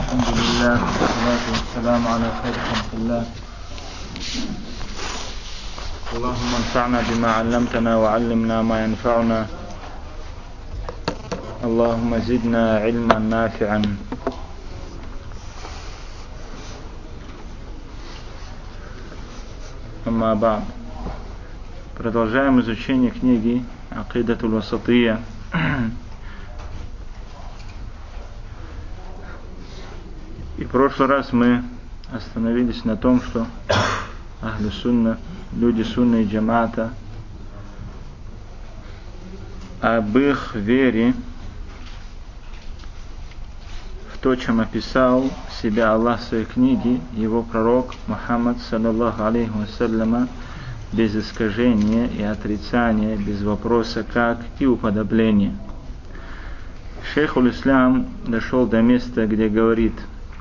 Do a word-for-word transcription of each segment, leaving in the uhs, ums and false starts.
الحمد لله والصلاة والسلام على خير خلق الله. اللهم انفعنا بما علمتنا وعلمنا ما ينفعنا. اللهم زدنا علما نافعا. Амма ба'д. Продолжаем изучение книги Акидатуль Васатия. И в прошлый раз мы остановились на том, что Ахлю Сунна, люди Сунны и Джамаата, об их вере в то, чем описал себя Аллах в своей книге, его пророк Мухаммад саллаллаху алейхи вассаляма, без искажения и отрицания, без вопроса как и уподобления. Шейх Аль-Ислам дошел до места, где говорит: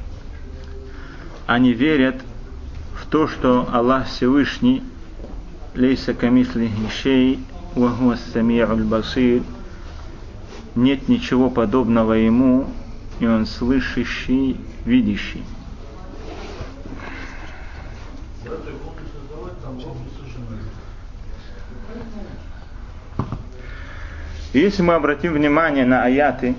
они верят в то, что Аллах Всевышний, лейса камислихи шей ва хуа ас-сами'уль басир, нет ничего подобного ему, и он слышащий, видящий. Если мы обратим внимание на аяты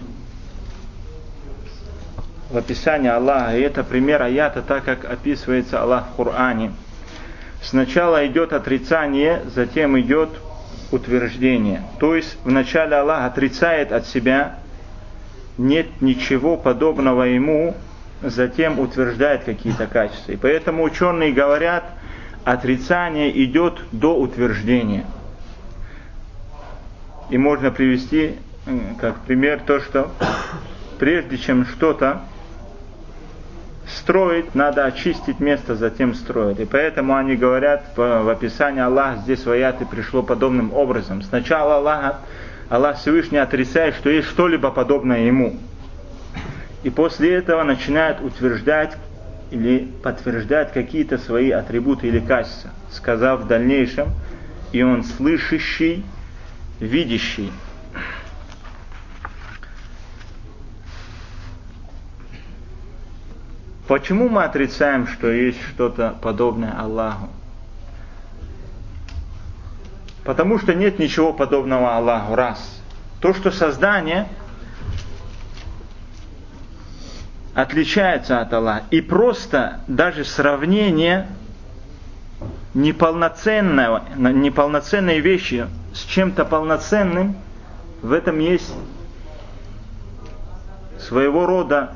в описании Аллаха, и это пример аята, так как описывается Аллах в Коране, сначала идет отрицание, затем идет утверждение. То есть вначале Аллах отрицает от себя, нет ничего подобного ему, затем утверждает какие-то качества. И поэтому ученые говорят, отрицание идет до утверждения. И можно привести как пример то, что прежде чем что-то строить, надо очистить место, затем строить. И поэтому они говорят, в, в описании Аллаха здесь в аяты пришло подобным образом. Сначала Аллах, Аллах Всевышний отрицает, что есть что-либо подобное ему. И после этого начинает утверждать или подтверждать какие-то свои атрибуты или качества, сказав в дальнейшем: и он слышащий, видящий. Почему мы отрицаем, что есть что-то подобное Аллаху? Потому что нет ничего подобного Аллаху. Раз. То, что создание отличается от Аллаха. И просто даже сравнение неполноценного, неполноценной вещи с чем-то полноценным, в этом есть своего рода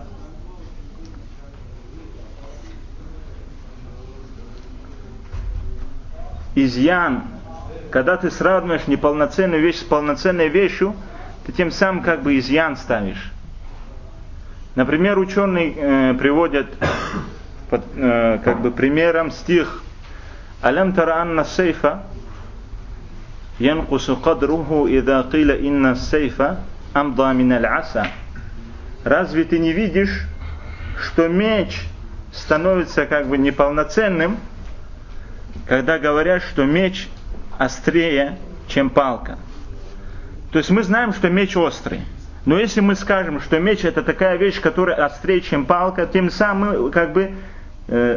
изъян. Когда ты сравниваешь неполноценную вещь с полноценной вещью, ты тем самым как бы изъян ставишь. Например, ученые э, приводят под, э, как бы примером стих: «Алям тара анна сейфа янкусу кадруху ида киля инна сейфа амда миналь аса». Разве ты не видишь, что меч становится как бы неполноценным, когда говорят, что меч острее, чем палка? То есть мы знаем, что меч острый. Но если мы скажем, что меч это такая вещь, которая острее, чем палка, тем самым как бы э,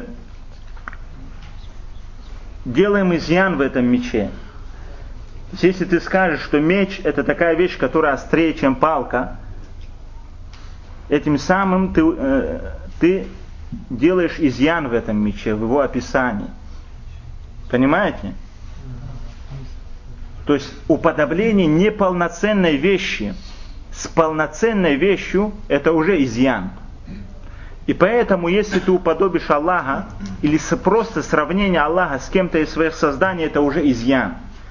делаем изъян в этом мече. Если ты скажешь, что меч это такая вещь, которая острее, чем палка, этим самым ты, э, ты делаешь изъян в этом мече, в его описании. Понимаете? То есть уподобление неполноценной вещи с полноценной вещью это уже изъян. И поэтому, если ты уподобишь Аллаха, или просто сравнение Аллаха с кем-то из своих созданий, это уже изъян.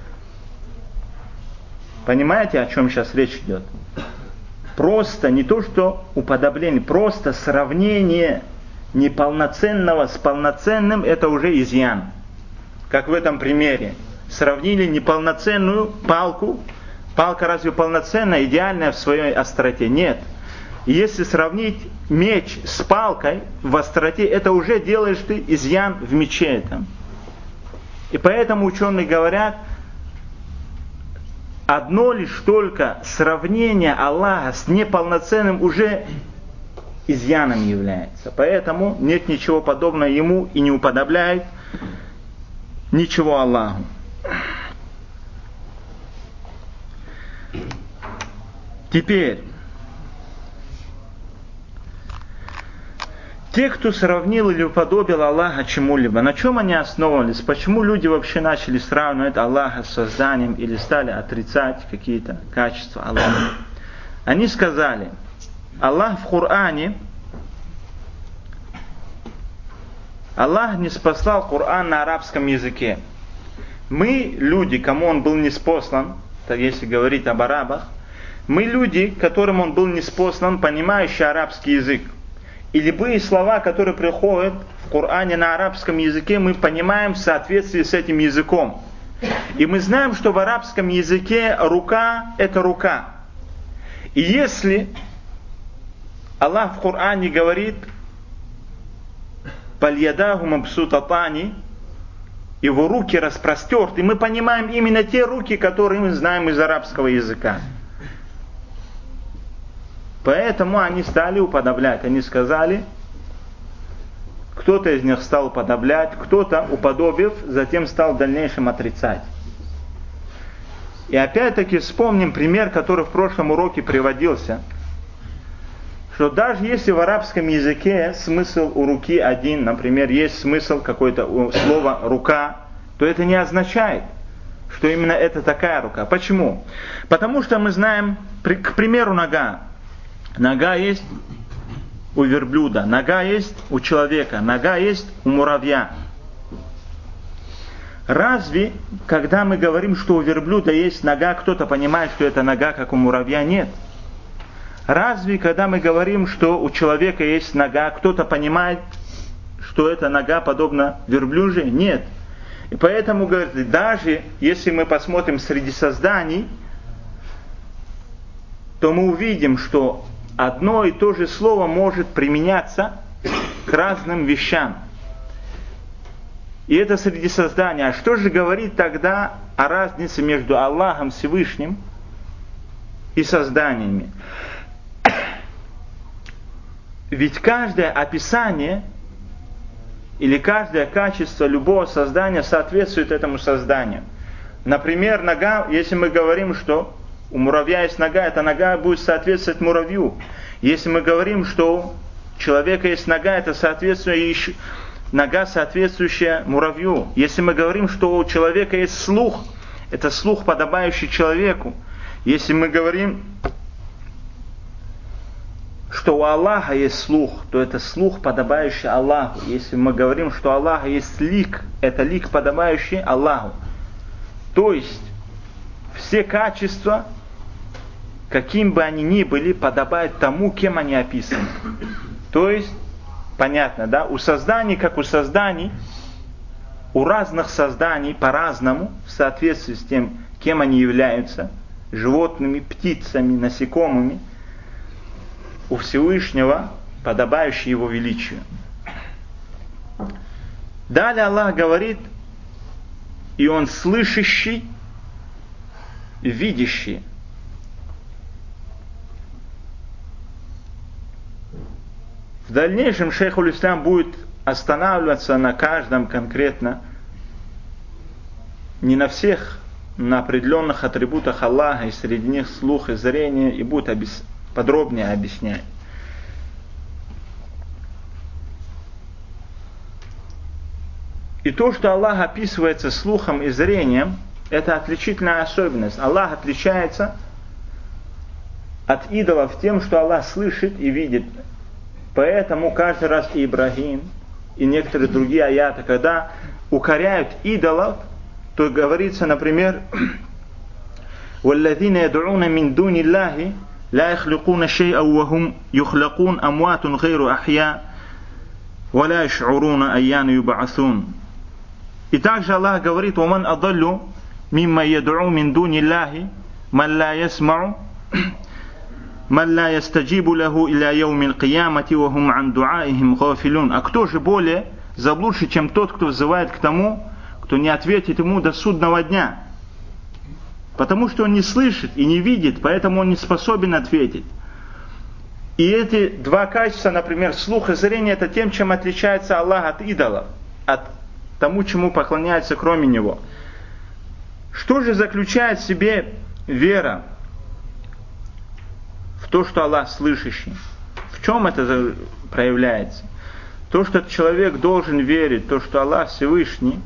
Понимаете, о чем сейчас речь идет? Просто не то, что уподобление, просто сравнение неполноценного с полноценным, это уже изъян. Как в этом примере. Сравнили неполноценную палку. Палка разве полноценная, идеальная в своей остроте? Нет. И если сравнить меч с палкой в остроте, это уже делаешь ты изъян в мече этом. И поэтому ученые говорят, одно лишь только сравнение Аллаха с неполноценным уже изъяном является. Поэтому нет ничего подобного ему и не уподобляет ничего Аллаху. Теперь, те, кто сравнил или уподобил Аллаха чему-либо, на чем они основывались? Почему люди вообще начали сравнивать Аллаха с созданием или стали отрицать какие-то качества Аллаха? Они сказали, Аллах в Коране, Аллах не спаслал Коран на арабском языке. Мы, люди, кому он был ниспослан, так если говорить об арабах, мы люди, которым он был ниспослан, понимающие арабский язык. И любые слова, которые приходят в Коране на арабском языке, мы понимаем в соответствии с этим языком. И мы знаем, что в арабском языке рука – это рука. И если Аллах в Коране говорит «Пальядаху мабсутатани», его руки распростерты, мы понимаем именно те руки, которые мы знаем из арабского языка. Поэтому они стали уподоблять. Они сказали, кто-то из них стал уподоблять, кто-то, уподобив, затем стал в дальнейшем отрицать. И опять-таки вспомним пример, который в прошлом уроке приводился, что даже если в арабском языке смысл у руки один, например, есть смысл какое-то у слова «рука», то это не означает, что именно это такая рука. Почему? Потому что мы знаем, к примеру, нога. Нога есть у верблюда, нога есть у человека, нога есть у муравья. Разве, когда мы говорим, что у верблюда есть нога, кто-то понимает, что это нога, как у муравья? Нет. Разве, когда мы говорим, что у человека есть нога, кто-то понимает, что это нога подобна верблюжьей? Нет. И поэтому, говорят, даже если мы посмотрим среди созданий, то мы увидим, что одно и то же слово может применяться к разным вещам. И это среди созданий. А что же говорит тогда о разнице между Аллахом Всевышним и созданиями? Ведь каждое описание или каждое качество любого создания соответствует этому созданию. Например, нога, если мы говорим, что у муравья есть нога, эта нога будет соответствовать муравью. Если мы говорим, что у человека есть нога, это соответствующая, нога, соответствующая муравью. Если мы говорим, что у человека есть слух, это слух, подобающий человеку. Если мы говорим, что у Аллаха есть слух, то это слух, подобающий Аллаху. Если мы говорим, что у Аллаха есть лик, это лик, подобающий Аллаху. То есть, все качества, каким бы они ни были, подобают тому, кем они описаны. То есть, понятно, да? У созданий, как у созданий, у разных созданий по-разному, в соответствии с тем, кем они являются, животными, птицами, насекомыми, у Всевышнего, подобающий его величию. Далее Аллах говорит, и Он слышащий, видящий. В дальнейшем шейх аль-Ислам будет останавливаться на каждом конкретно, не на всех, на определенных атрибутах Аллаха, и среди них слух и зрение, и будет объяс... подробнее объяснять. И то, что Аллах описывается слухом и зрением, это отличительная особенность. Аллах отличается от идолов тем, что Аллах слышит и видит. Поэтому каждый раз и Ибрагим, и некоторые другие аяты, когда укоряют идолов, то говорится, например, وَالَّذِينَ يَدْعُونَ مِن دُونِ اللَّهِ لَا يَخْلُقُونَ شَيْئًا وَهُمْ يُخْلَقُونَ أَمْوَاتٌ غَيْرُ أَحْيَاءٍ وَلَا يَشْعُرُونَ أَيَّانَ يُبْعَثُونَ. И также Аллах говорит: وَمَنْ أَضَلُّ مِمَّنْ يَدْعُو مِن دُونِ اللَّهِ مَنْ لَا يَسْمَعُ مَنْ لَا يَسْتَجِيبُ لَهُ إِلَى يَوْمِ الْقِيَامَةِ وَهُمْ عَنْ دُعَائِهِمْ غَافِلُونَ. А кто же более заблудший, чем тот, кто взывает к тому, кто не ответит ему до судного дня? Потому что он не слышит и не видит, поэтому он не способен ответить. И эти два качества, например, слух и зрение, это тем, чем отличается Аллах от идолов, от тому, чему поклоняются кроме Него. Что же заключает в себе вера в то, что Аллах слышащий? В чем это проявляется? То, что человек должен верить, то, что Аллах Всевышний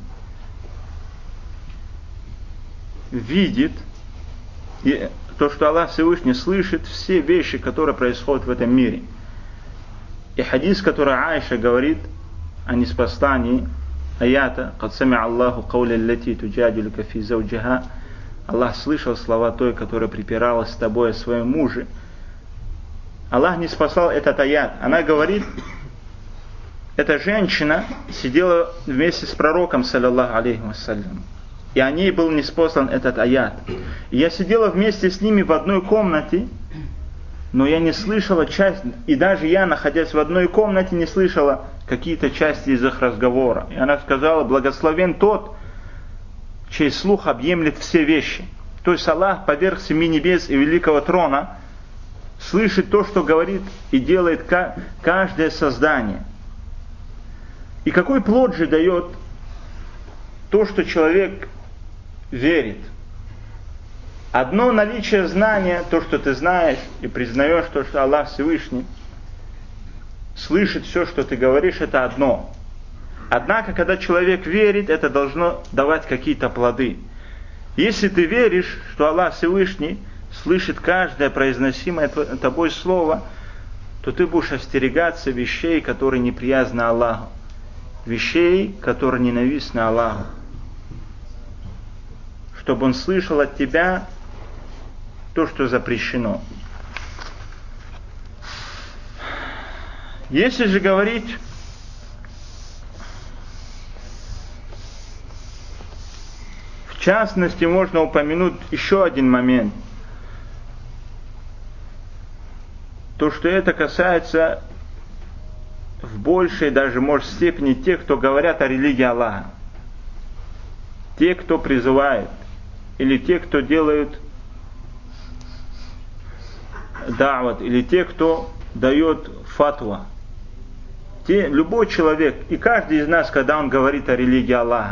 видит, и то, что Аллах Всевышний слышит все вещи, которые происходят в этом мире. И хадис, который Аиша говорит о ниспослании аята «Кад сами'а Аллаху кауля аллати туджадилука фи зауджиха». Аллах слышал слова той, которая припиралась с тобой о своем муже. Аллах не спасал этот аят. Она говорит, эта женщина сидела вместе с пророком, саллаллаху алейхи вассалям, и о ней был ниспослан этот аят. И я сидела вместе с ними в одной комнате, но я не слышала часть, и даже я, находясь в одной комнате, не слышала какие-то части из их разговора. И она сказала, благословен тот, чей слух объемлет все вещи. То есть Аллах поверх семи небес и великого трона слышит то, что говорит и делает каждое создание. И какой плод же дает то, что человек верит? Одно наличие знания, то, что ты знаешь и признаешь, то, что Аллах Всевышний слышит все, что ты говоришь, это одно. Однако, когда человек верит, это должно давать какие-то плоды. Если ты веришь, что Аллах Всевышний слышит каждое произносимое тобой слово, то ты будешь остерегаться вещей, которые неприязны Аллаху, вещей, которые ненавистны Аллаху, чтобы Он слышал от тебя то, что запрещено. Если же говорить в частности, можно упомянуть еще один момент. То, что это касается в большей даже, может, степени тех, кто говорят о религии Аллаха. Те, кто призывает, или те, кто делают дават, или те, кто дает фатва. Те, любой человек, и каждый из нас, когда он говорит о религии Аллаха,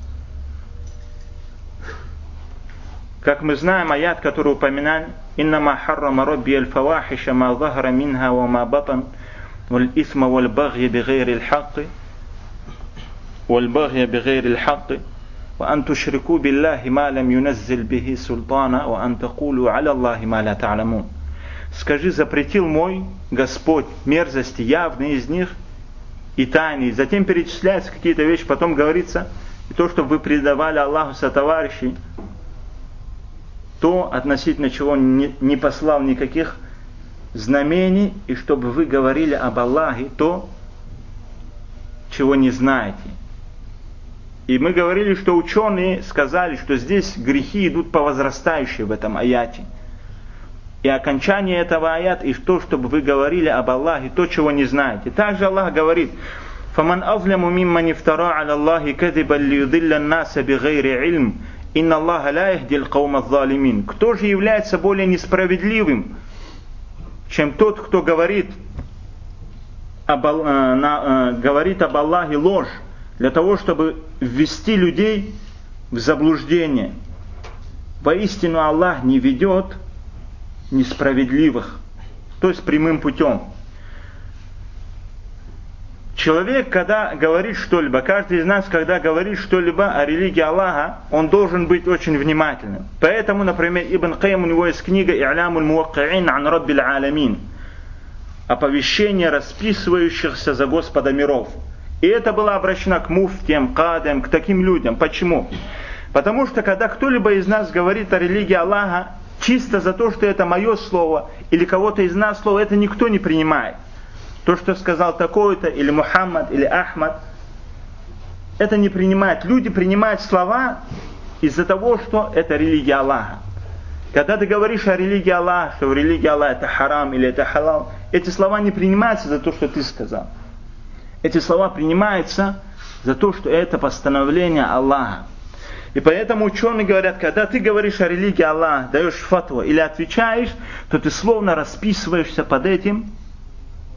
как мы знаем, аят, который упоминан, «Иннама харрама рабби аль-фавахиша ма захара минха ва ма батан, валь исма валь багья бигайри аль-хакки, валь багья бигайри аль-хакки, ва ан тушрику биллахи ма лам юназзил бихи султана, ва ан такулу аля Аллахи ма ла та'ламун». Скажи, запретил мой Господь мерзости, явные из них и тайные. Затем перечисляются какие-то вещи, потом говорится, и то, что вы предавали Аллаху сотоварищей, то, относительно чего не, не послал никаких знамений, и чтобы вы говорили об Аллахе то, чего не знаете. И мы говорили, что ученые сказали, что здесь грехи идут по возрастающей в этом аяте. И окончание этого аята, и то, чтобы вы говорили об Аллахе то, чего не знаете. Также Аллах говорит, فَمَنْ أَظْلَمُ مِمَّنِ افْتَرَى عَلَى اللَّهِ كَذِبًا لِيُضِلَّ النَّاسَ بِغَيْرِ عِلْمٍ «Инна Аллаха ла яхдил каума залимин». Кто же является более несправедливым, чем тот, кто говорит об, э, на, э, говорит об Аллахе ложь, для того, чтобы ввести людей в заблуждение? Воистину Аллах не ведет несправедливых, то есть прямым путем. Человек, когда говорит что-либо, каждый из нас, когда говорит что-либо о религии Аллаха, он должен быть очень внимательным. Поэтому, например, Ибн Кайм, у него есть книга «И'лямуль муакки'ин ан Раббил аламин», оповещение расписывающихся за Господа миров. И это было обращено к муфтиям, кадам, к таким людям. Почему? Потому что, когда кто-либо из нас говорит о религии Аллаха, чисто за то, что это мое слово, или кого-то из нас слово, это никто не принимает. То, что сказал такой-то, или Мухаммад, или Ахмад, это не принимают. Люди принимают слова из-за того, что это религия Аллаха. Когда ты говоришь о религии Аллаха, что религия Аллаха это харам или это халал, эти слова не принимаются за то, что ты сказал. Эти слова принимаются за то, что это постановление Аллаха. И поэтому ученые говорят, когда ты говоришь о религии Аллаха, даешь фатву или отвечаешь, то ты словно расписываешься под этим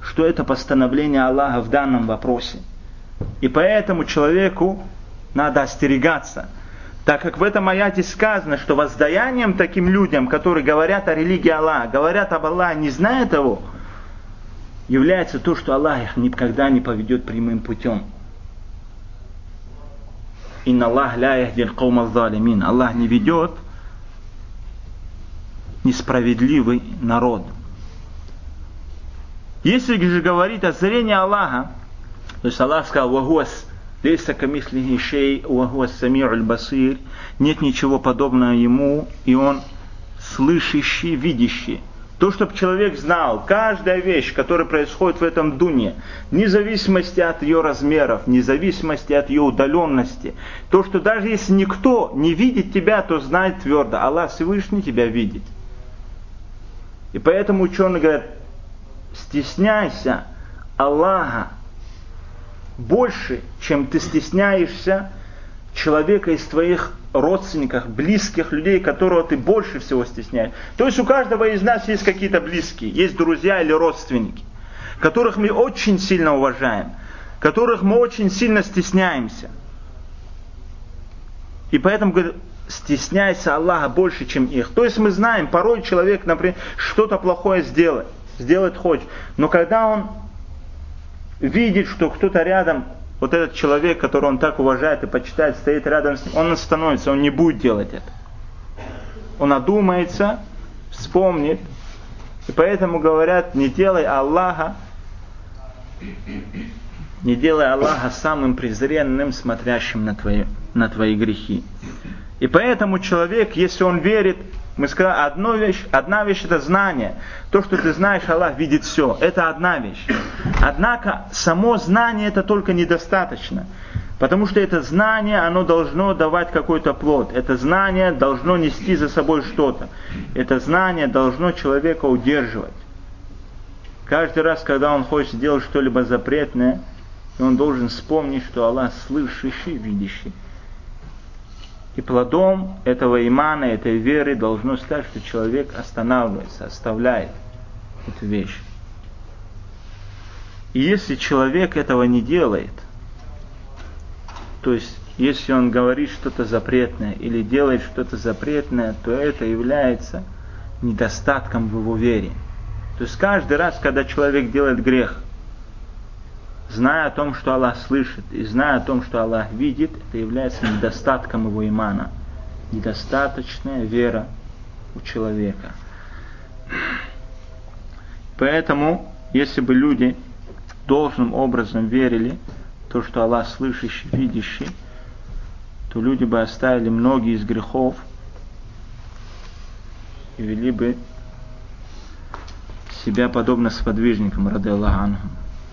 что это постановление Аллаха в данном вопросе. И поэтому человеку надо остерегаться. Так как в этом аяте сказано, что воздаянием таким людям, которые говорят о религии Аллаха, говорят об Аллахе, не зная того, является то, что Аллах их никогда не поведет прямым путем. Инна Аллах ля яхдиль каума залимин. Аллах не ведет несправедливый народ. Если же говорить о зрении Аллаха, то есть Аллах сказал: «Вахуас лейса камислихи шей, вахуас сами'уль басир». Нет ничего подобного ему, и он слышащий, видящий. То, чтобы человек знал, каждая вещь, которая происходит в этом дуне, вне зависимости от ее размеров, вне зависимости от ее удаленности, то, что даже если никто не видит тебя, то знает твердо: Аллах Всевышний тебя видит. И поэтому ученые говорят: стесняйся Аллаха больше, чем ты стесняешься человека из твоих родственников, близких людей, которого ты больше всего стесняешь. То есть у каждого из нас есть какие-то близкие, есть друзья или родственники, которых мы очень сильно уважаем, которых мы очень сильно стесняемся. И поэтому говорят: стесняйся Аллаха больше, чем их. То есть мы знаем, порой человек, например, что-то плохое сделает, сделать хочет, но когда он видит, что кто-то рядом, вот этот человек, которого он так уважает и почитает, стоит рядом с ним, он остановится, он не будет делать это. Он одумается, вспомнит. И поэтому говорят: не делай Аллаха, не делай Аллаха самым презренным, смотрящим на твои, на твои грехи. И поэтому человек, если он верит, мы сказали, одну вещь, одна вещь это знание. То, что ты знаешь, Аллах видит все. Это одна вещь. Однако само знание это только недостаточно. Потому что это знание, оно должно давать какой-то плод. Это знание должно нести за собой что-то. Это знание должно человека удерживать. Каждый раз, когда он хочет сделать что-либо запретное, он должен вспомнить, что Аллах слышащий, видящий. И плодом этого имана, этой веры должно стать, что человек останавливается, оставляет эту вещь. И если человек этого не делает, то есть если он говорит что-то запретное или делает что-то запретное, то это является недостатком в его вере. То есть каждый раз, когда человек делает грех, зная о том, что Аллах слышит, и зная о том, что Аллах видит, это является недостатком его имана. Недостаточная вера у человека. Поэтому, если бы люди должным образом верили в то, что Аллах слышащий, видящий, то люди бы оставили многие из грехов и вели бы себя подобно сподвижникам, ради Аллаху анхум.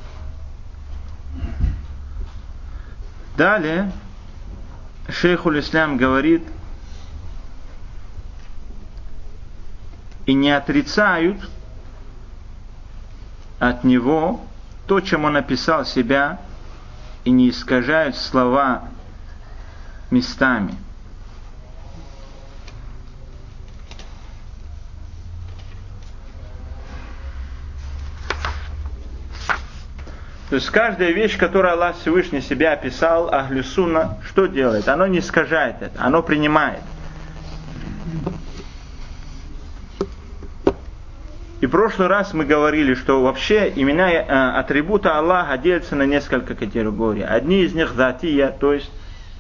Далее шейхуль Ислам говорит: и не отрицают от него то, чем он описал себя, и не искажают слова местами. То есть каждая вещь, которую Аллах Всевышний себя описал, Ахлю Сунна, что делает? Оно не искажает это, оно принимает. И в прошлый раз мы говорили, что вообще имена э, атрибута Аллаха делятся на несколько категорий. Одни из них затия, то есть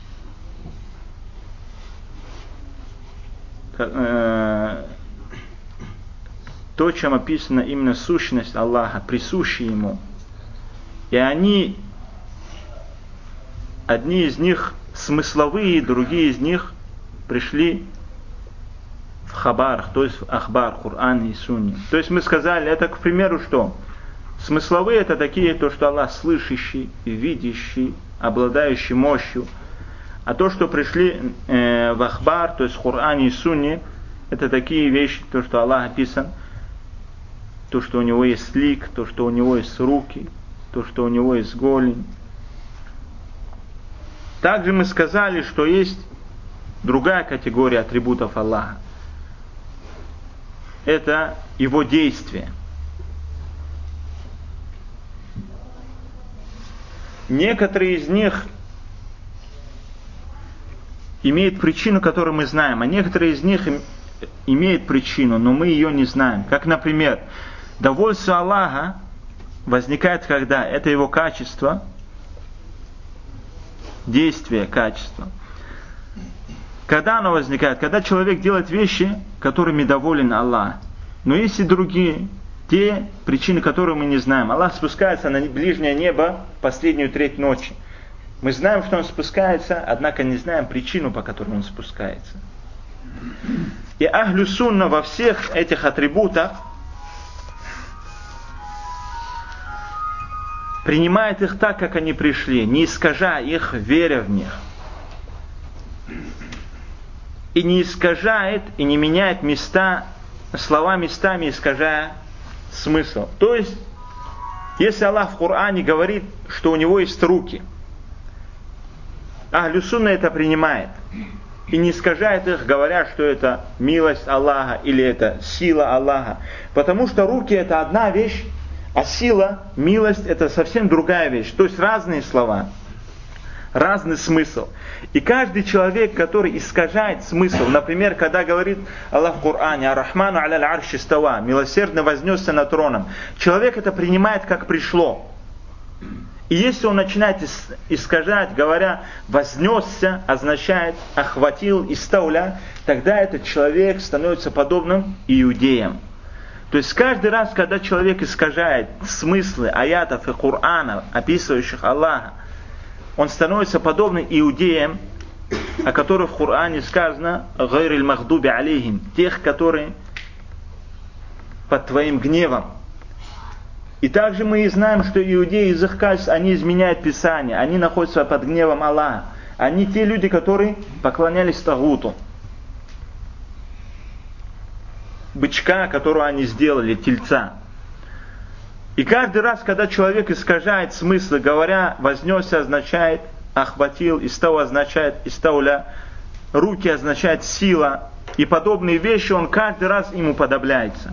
э, то, чем описана именно сущность Аллаха, присущая Ему. И они, одни из них смысловые, другие из них пришли в хабарах, то есть в ахбар, Коране и Сунне. То есть мы сказали, это, к примеру, что? Смысловые это такие, то, что Аллах слышащий, видящий, обладающий мощью. А то, что пришли э, в ахбар, то есть в Коране и Сунне, это такие вещи, то, что Аллах описан, то, что у него есть лик, то, что у него есть руки, то, что у него есть голень. Также мы сказали, что есть другая категория атрибутов Аллаха. Это его действия. некоторые из них имеют причину, которую мы знаем, а некоторые из них имеют причину, но мы ее не знаем. Как, например, довольство Аллаха возникает когда? Это его качество, действие, качество. Когда оно возникает? Когда человек делает вещи, которыми доволен Аллах. Но есть и другие, те причины, которые мы не знаем. Аллах спускается на ближнее небо последнюю треть ночи. Мы знаем, что Он спускается, однако не знаем причину, по которой Он спускается. И Ахлю Сунна во всех этих атрибутах принимает их так, как они пришли, не искажая их, веря в них. И не искажает, и не меняет места, слова местами искажая смысл. То есть, если Аллах в Коране говорит, что у Него есть руки, Ахлю Сунна это принимает. И не искажает их, говоря, что это милость Аллаха или это сила Аллаха. Потому что руки это одна вещь, а сила, милость это совсем другая вещь. То есть разные слова, разный смысл. И каждый человек, который искажает смысл, например, когда говорит Аллах в Коране, «Ар-Рахману аля арши става», милосердно вознесся над троном, человек это принимает как пришло. И если он начинает искажать, говоря «вознесся», означает «охватил», «истауля», тогда этот человек становится подобным иудеям. То есть каждый раз, когда человек искажает смыслы аятов и Корана, описывающих Аллаха, он становится подобным иудеям, о которых в Коране сказано «гайриль махдуби алейхим», тех, которые под твоим гневом. И также мы и знаем, что иудеи из их качеств, они изменяют Писание, они находятся под гневом Аллаха. Они те люди, которые поклонялись Тагуту. Бычка, которого они сделали, тельца. И каждый раз, когда человек искажает смыслы, говоря «вознесся» означает «охватил», «истау» означает «истауля», «руки» означает «сила», и подобные вещи, он каждый раз им уподобляется.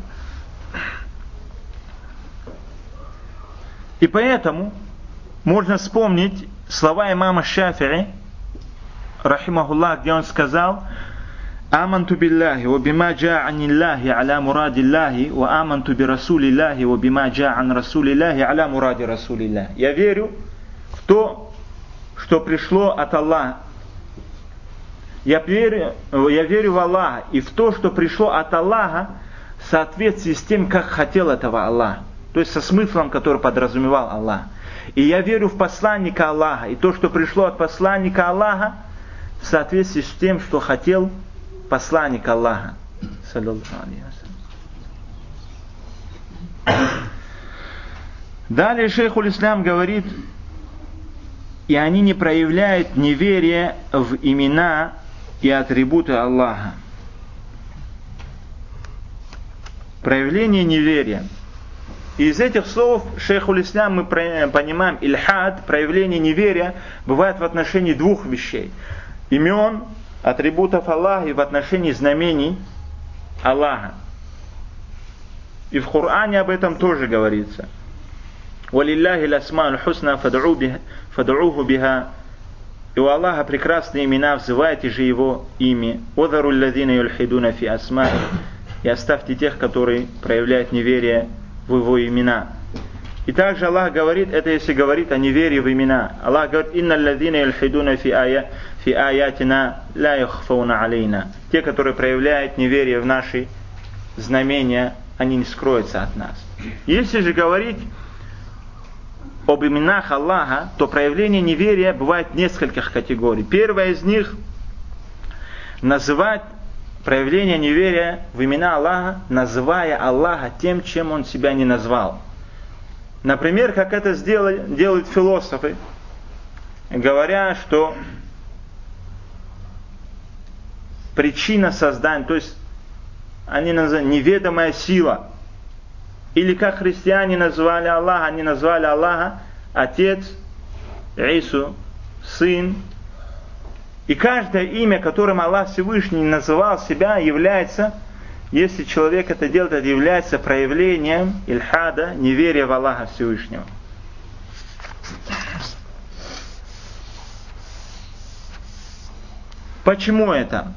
И поэтому можно вспомнить слова имама Шафи'i, рахимахуллах, где он сказал: «Аманту билляхи, ва бима джаа аниллахи аля мурадиллахи, ва аманту би расулиллахи, ва бима джаа ан расулиллахи аля муради расулиллахи». Я верю в то, что пришло от Аллаха. Я верю, я верю в Аллаха и в то, что пришло от Аллаха в соответствии с тем, как хотел этого Аллах. То есть со смыслом, который подразумевал Аллах. И я верю в посланника Аллаха. И то, что пришло от посланника Аллаха, в соответствии с тем, что хотел посланник Аллаха. Далее шейх уль-Ислам говорит: и они не проявляют неверия в имена и атрибуты Аллаха. Проявление неверия. Из этих слов шейх уль-Ислам мы понимаем, ильхад, проявление неверия, бывает в отношении двух вещей. Имен, атрибутов Аллаха и в отношении знамений Аллаха. И в Коране об этом тоже говорится. «Валиллахи ласма'уль хусна фад'уху биха». И у Аллаха прекрасные имена, взывайте же Его ими. «Вазаруль лазина юльхидуна фи асма'и». И оставьте тех, которые проявляют неверие в Его имена. И также Аллах говорит, это если говорит о неверии в имена. Аллах говорит: «Инна лазина юльхидуна фи ая фи аятина ла юхфауна алейна». Те, которые проявляют неверие в наши знамения, они не скроются от нас. Если же говорить об именах Аллаха, то проявление неверия бывает нескольких категорий. Первая из них — называть проявление неверия в имена Аллаха, называя Аллаха тем, чем Он себя не назвал. Например, как это сделали, делают философы, говоря, что причина создания, то есть они называют неведомая сила. Или как христиане назвали Аллаха, они назвали Аллаха Отец, Ису, Сын. И каждое имя, которым Аллах Всевышний называл себя, является, если человек это делает, это является проявлением ильхада, неверия в Аллаха Всевышнего. Почему это?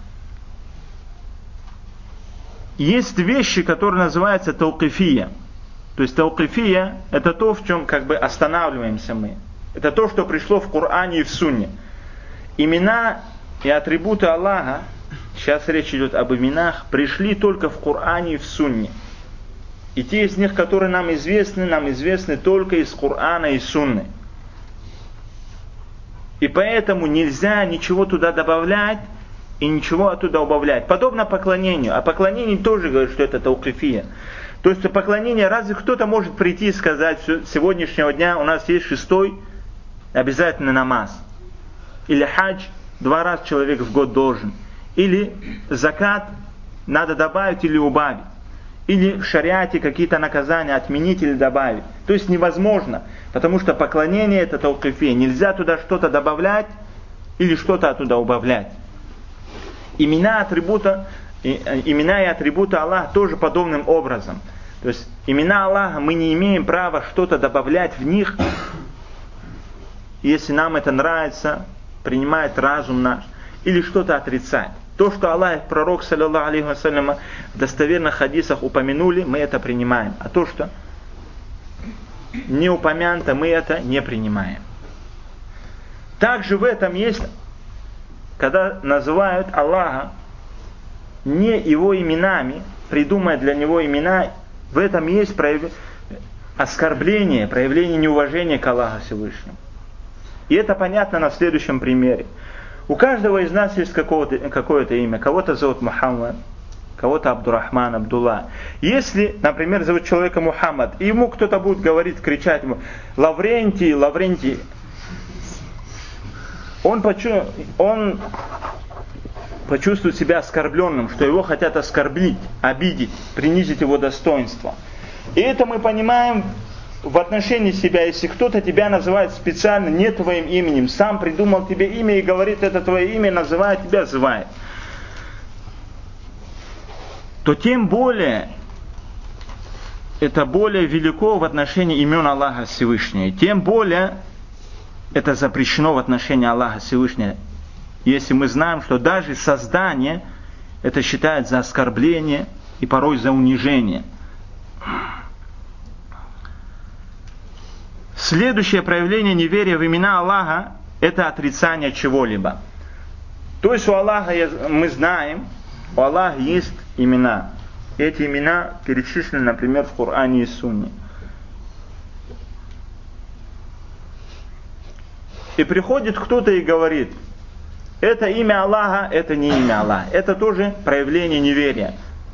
Есть вещи, которые называются таукифия. То есть таукифия – это то, в чем как бы останавливаемся мы. Это то, что пришло в Коране и в Сунне. Имена и атрибуты Аллаха, сейчас речь идет об именах, пришли только в Коране и в Сунне. И те из них, которые нам известны, нам известны только из Корана и Сунны. И поэтому нельзя ничего туда добавлять и ничего оттуда убавлять. Подобно поклонению. А поклонение тоже говорит, что это таукифия. То есть поклонение, разве кто-то может прийти и сказать, что с сегодняшнего дня у нас есть шестой обязательный намаз. Или хадж два раза человек в год должен. Или закат надо добавить или убавить. Или в шариате какие-то наказания отменить или добавить. То есть невозможно, потому что поклонение это таукифия. Нельзя туда что-то добавлять или что-то оттуда убавлять. Имена, атрибута, имена и атрибуты Аллаха тоже подобным образом. То есть имена Аллаха мы не имеем права что-то добавлять в них, если нам это нравится, принимает разум наш, или что-то отрицать. То, что Аллах и пророк, саллаллаху алейхи вассалям, в достоверных хадисах упомянули, мы это принимаем. А то, что не упомянуто, мы это не принимаем. Также в этом есть, когда называют Аллаха не его именами, придумая для него имена, в этом есть прояв... оскорбление, проявление неуважения к Аллаху Всевышнему. И это понятно на следующем примере. У каждого из нас есть какое-то имя. Кого-то зовут Мухаммад, кого-то Абдурахман, Абдулла. Если, например, зовут человека Мухаммад, и ему кто-то будет говорить, кричать ему Лаврентий, Лаврентий, он, почу... он почувствует себя оскорбленным, что его хотят оскорбить, обидеть, принизить его достоинство. И это мы понимаем в отношении себя. Если кто-то тебя называет специально не твоим именем, сам придумал тебе имя и говорит, это твое имя, называет тебя, называет, то тем более это более велико в отношении имен Аллаха Всевышнего. Тем более это запрещено в отношении Аллаха Всевышнего. Если мы знаем, что даже создание это считается за оскорбление и порой за унижение. Следующее проявление неверия в имена Аллаха – это отрицание чего-либо. То есть у Аллаха, мы знаем, у Аллаха есть имена. Эти имена перечислены, например, в Коране и Сунне. И приходит кто-то и говорит, это имя Аллаха, это не имя Аллаха. Это тоже проявление неверия.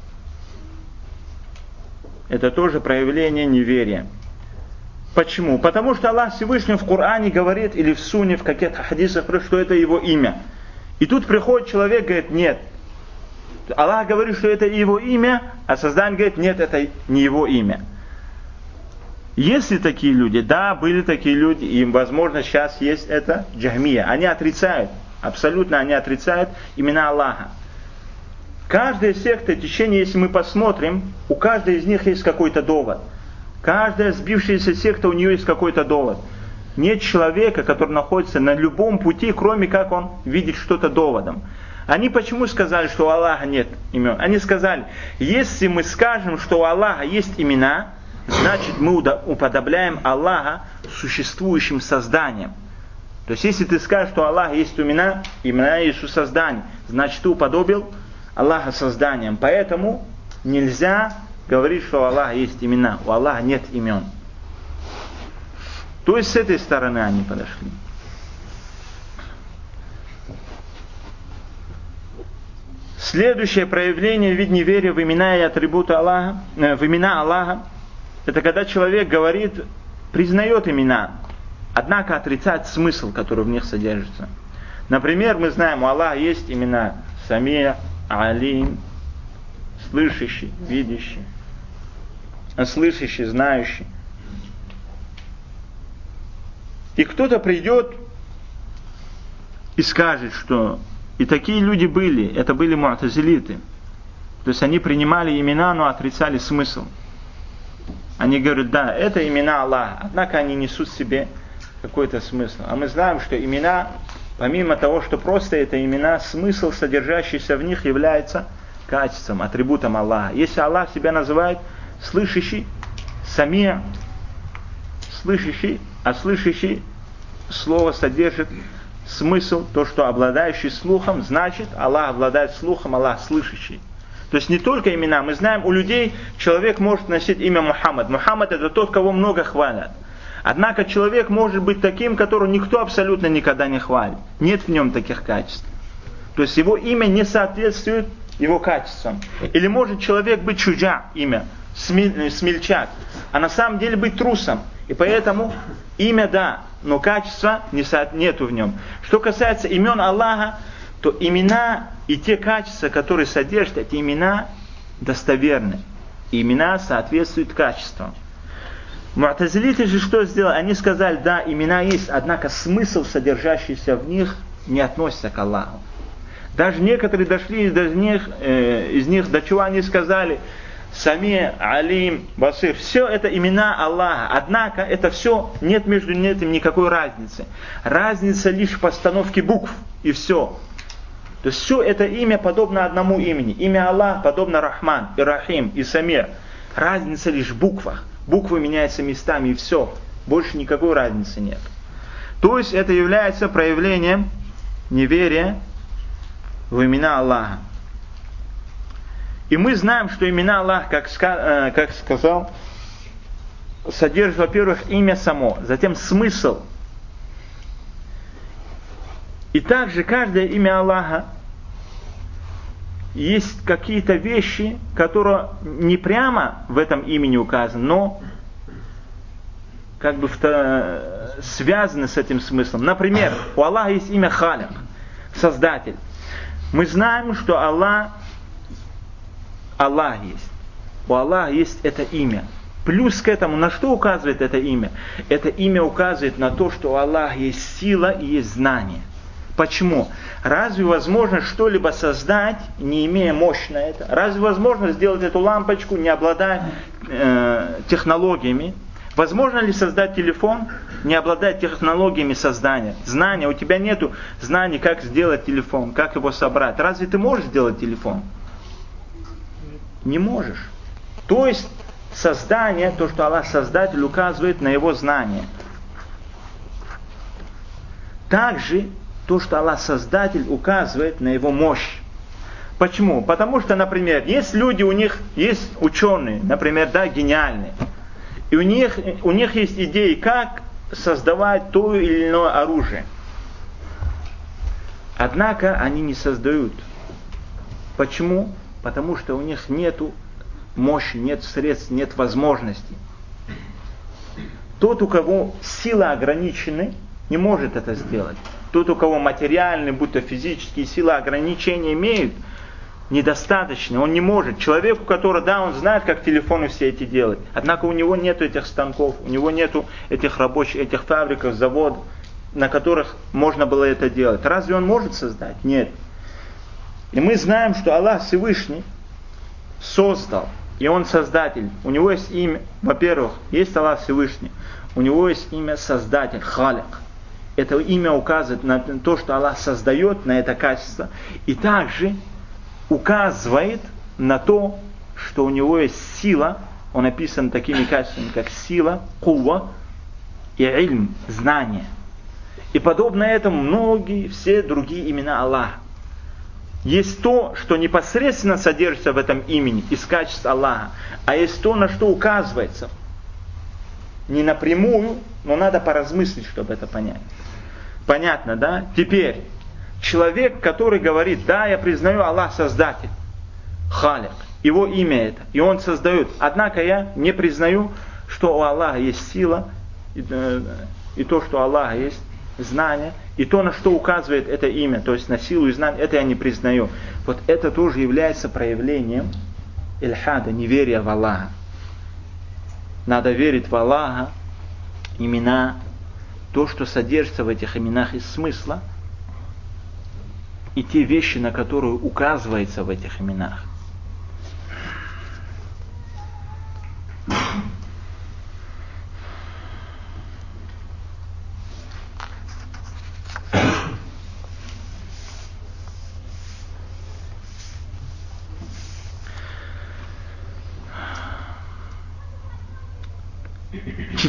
Это тоже проявление неверия. Почему? Потому что Аллах Всевышний в Коране говорит, или в Сунне, в каких-то хадисах, что это его имя. И тут приходит человек и говорит, нет. Аллах говорит, что это его имя, а Создатель говорит, нет, это не его имя. Есть ли такие люди? Да, были такие люди, и, возможно, сейчас есть это джахмия. Они отрицают, абсолютно они отрицают имена Аллаха. Каждая секта, течение, если мы посмотрим, у каждой из них есть какой-то довод. Каждая сбившаяся секта, у нее есть какой-то довод. Нет человека, который находится на любом пути, кроме как он видит что-то доводом. Они почему сказали, что у Аллаха нет имен? Они сказали, если мы скажем, что у Аллаха есть имена, значит мы уподобляем Аллаха существующим созданием. То есть если ты скажешь, что у Аллаха есть имена, имена Иисуса создания, значит ты уподобил Аллаха созданием. Поэтому нельзя говорить, что у Аллаха есть имена. У Аллаха нет имен. То есть с этой стороны они подошли. Следующее проявление в виде неверия в имена и атрибуты Аллаха, э, в имена Аллаха, это когда человек говорит, признает имена, однако отрицает смысл, который в них содержится. Например, мы знаем, у Аллаха есть имена Самия, Алим, слышащий, видящий, слышащий, знающий. И кто-то придет и скажет, что и такие люди были, это были му'тазилиты. То есть они принимали имена, но отрицали смысл. Они говорят, да, это имена Аллаха, однако они несут в себе какой-то смысл. А мы знаем, что имена помимо того, что просто это имена, смысл, содержащийся в них, является качеством, атрибутом Аллаха. Если Аллах себя называет слышащий, самия, слышащий, а слышащий слово содержит смысл, то, что обладающий слухом, значит, Аллах обладает слухом, Аллах слышащий. То есть не только имена. Мы знаем, у людей человек может носить имя Мухаммад. Мухаммад это тот, кого много хвалят. Однако человек может быть таким, которого никто абсолютно никогда не хвалит. Нет в нем таких качеств. То есть его имя не соответствует его качествам. Или может человек быть чуджа, имя, смельчак, а на самом деле быть трусом. И поэтому имя да, но качества нету в нем. Что касается имен Аллаха, то имена и те качества, которые содержат эти имена, достоверны. И имена соответствуют качествам. Му'тазилиты же что сделали? Они сказали, да, имена есть, однако смысл, содержащийся в них, не относится к Аллаху. Даже некоторые дошли из них, э, из них до чего они сказали, Сами, Алим, Басир, все это имена Аллаха. Однако это все, нет между этим никакой разницы. Разница лишь в постановке букв, и все. То есть все это имя подобно одному имени. Имя Аллах подобно Рахман, и Рахим, и Самир. Разница лишь в буквах. Буквы меняются местами, и все. Больше никакой разницы нет. То есть это является проявлением неверия в имена Аллаха. И мы знаем, что имена Аллаха, как, как сказал, содержит, во-первых, имя само, затем смысл. И также каждое имя Аллаха есть какие-то вещи, которые не прямо в этом имени указаны, но как бы связаны с этим смыслом. Например, у Аллаха есть имя Халик, Создатель. Мы знаем, что Аллах Аллах есть. У Аллаха есть это имя. Плюс к этому, на что указывает это имя? Это имя указывает на то, что у Аллаха есть сила и есть знание. Почему? Разве возможно что-либо создать, не имея мощи на это? Разве возможно сделать эту лампочку, не обладая э, технологиями? Возможно ли создать телефон, не обладая технологиями создания? Знания. У тебя нету знаний, как сделать телефон, как его собрать. Разве ты можешь сделать телефон? Не можешь. То есть создание, то, что Аллах Создатель, указывает на его знание. Также то, что Аллах Создатель, указывает на его мощь. Почему? Потому что, например, есть люди, у них есть ученые, например, да, гениальные. И у них, у них есть идеи, как создавать то или иное оружие. Однако они не создают. Почему? Потому что у них нет мощи, нет средств, нет возможностей. Тот, у кого силы ограничены, не может это сделать. Тот, у кого материальные, будто физические силы ограничения имеют, недостаточно, он не может. Человек, у которого, да, он знает, как телефоны все эти делать, однако у него нет этих станков, у него нет этих рабочих, этих фабрик, заводов, на которых можно было это делать. Разве он может создать? Нет. И мы знаем, что Аллах Всевышний создал, и Он Создатель. У Него есть имя, во-первых, есть Аллах Всевышний, у Него есть имя Создатель, Халик. Это имя указывает на то, что Аллах создает, на это качество, и также указывает на то, что у Него есть сила, Он описан такими качествами, как сила, кува и ильм, знание. И подобно этому многие, все другие имена Аллаха. Есть то, что непосредственно содержится в этом имени, из качеств Аллаха. А есть то, на что указывается. Не напрямую, но надо поразмыслить, чтобы это понять. Понятно, да? Теперь, человек, который говорит, да, я признаю Аллах Создатель, Халик, его имя это, и он создает. Однако я не признаю, что у Аллаха есть сила, и, и то, что у Аллаха есть знание, и то, на что указывает это имя, то есть на силу и знание, это я не признаю. Вот это тоже является проявлением ильхада, неверия в Аллаха. Надо верить в Аллаха, имена, то, что содержится в этих именах из смысла, и те вещи, на которые указывается в этих именах.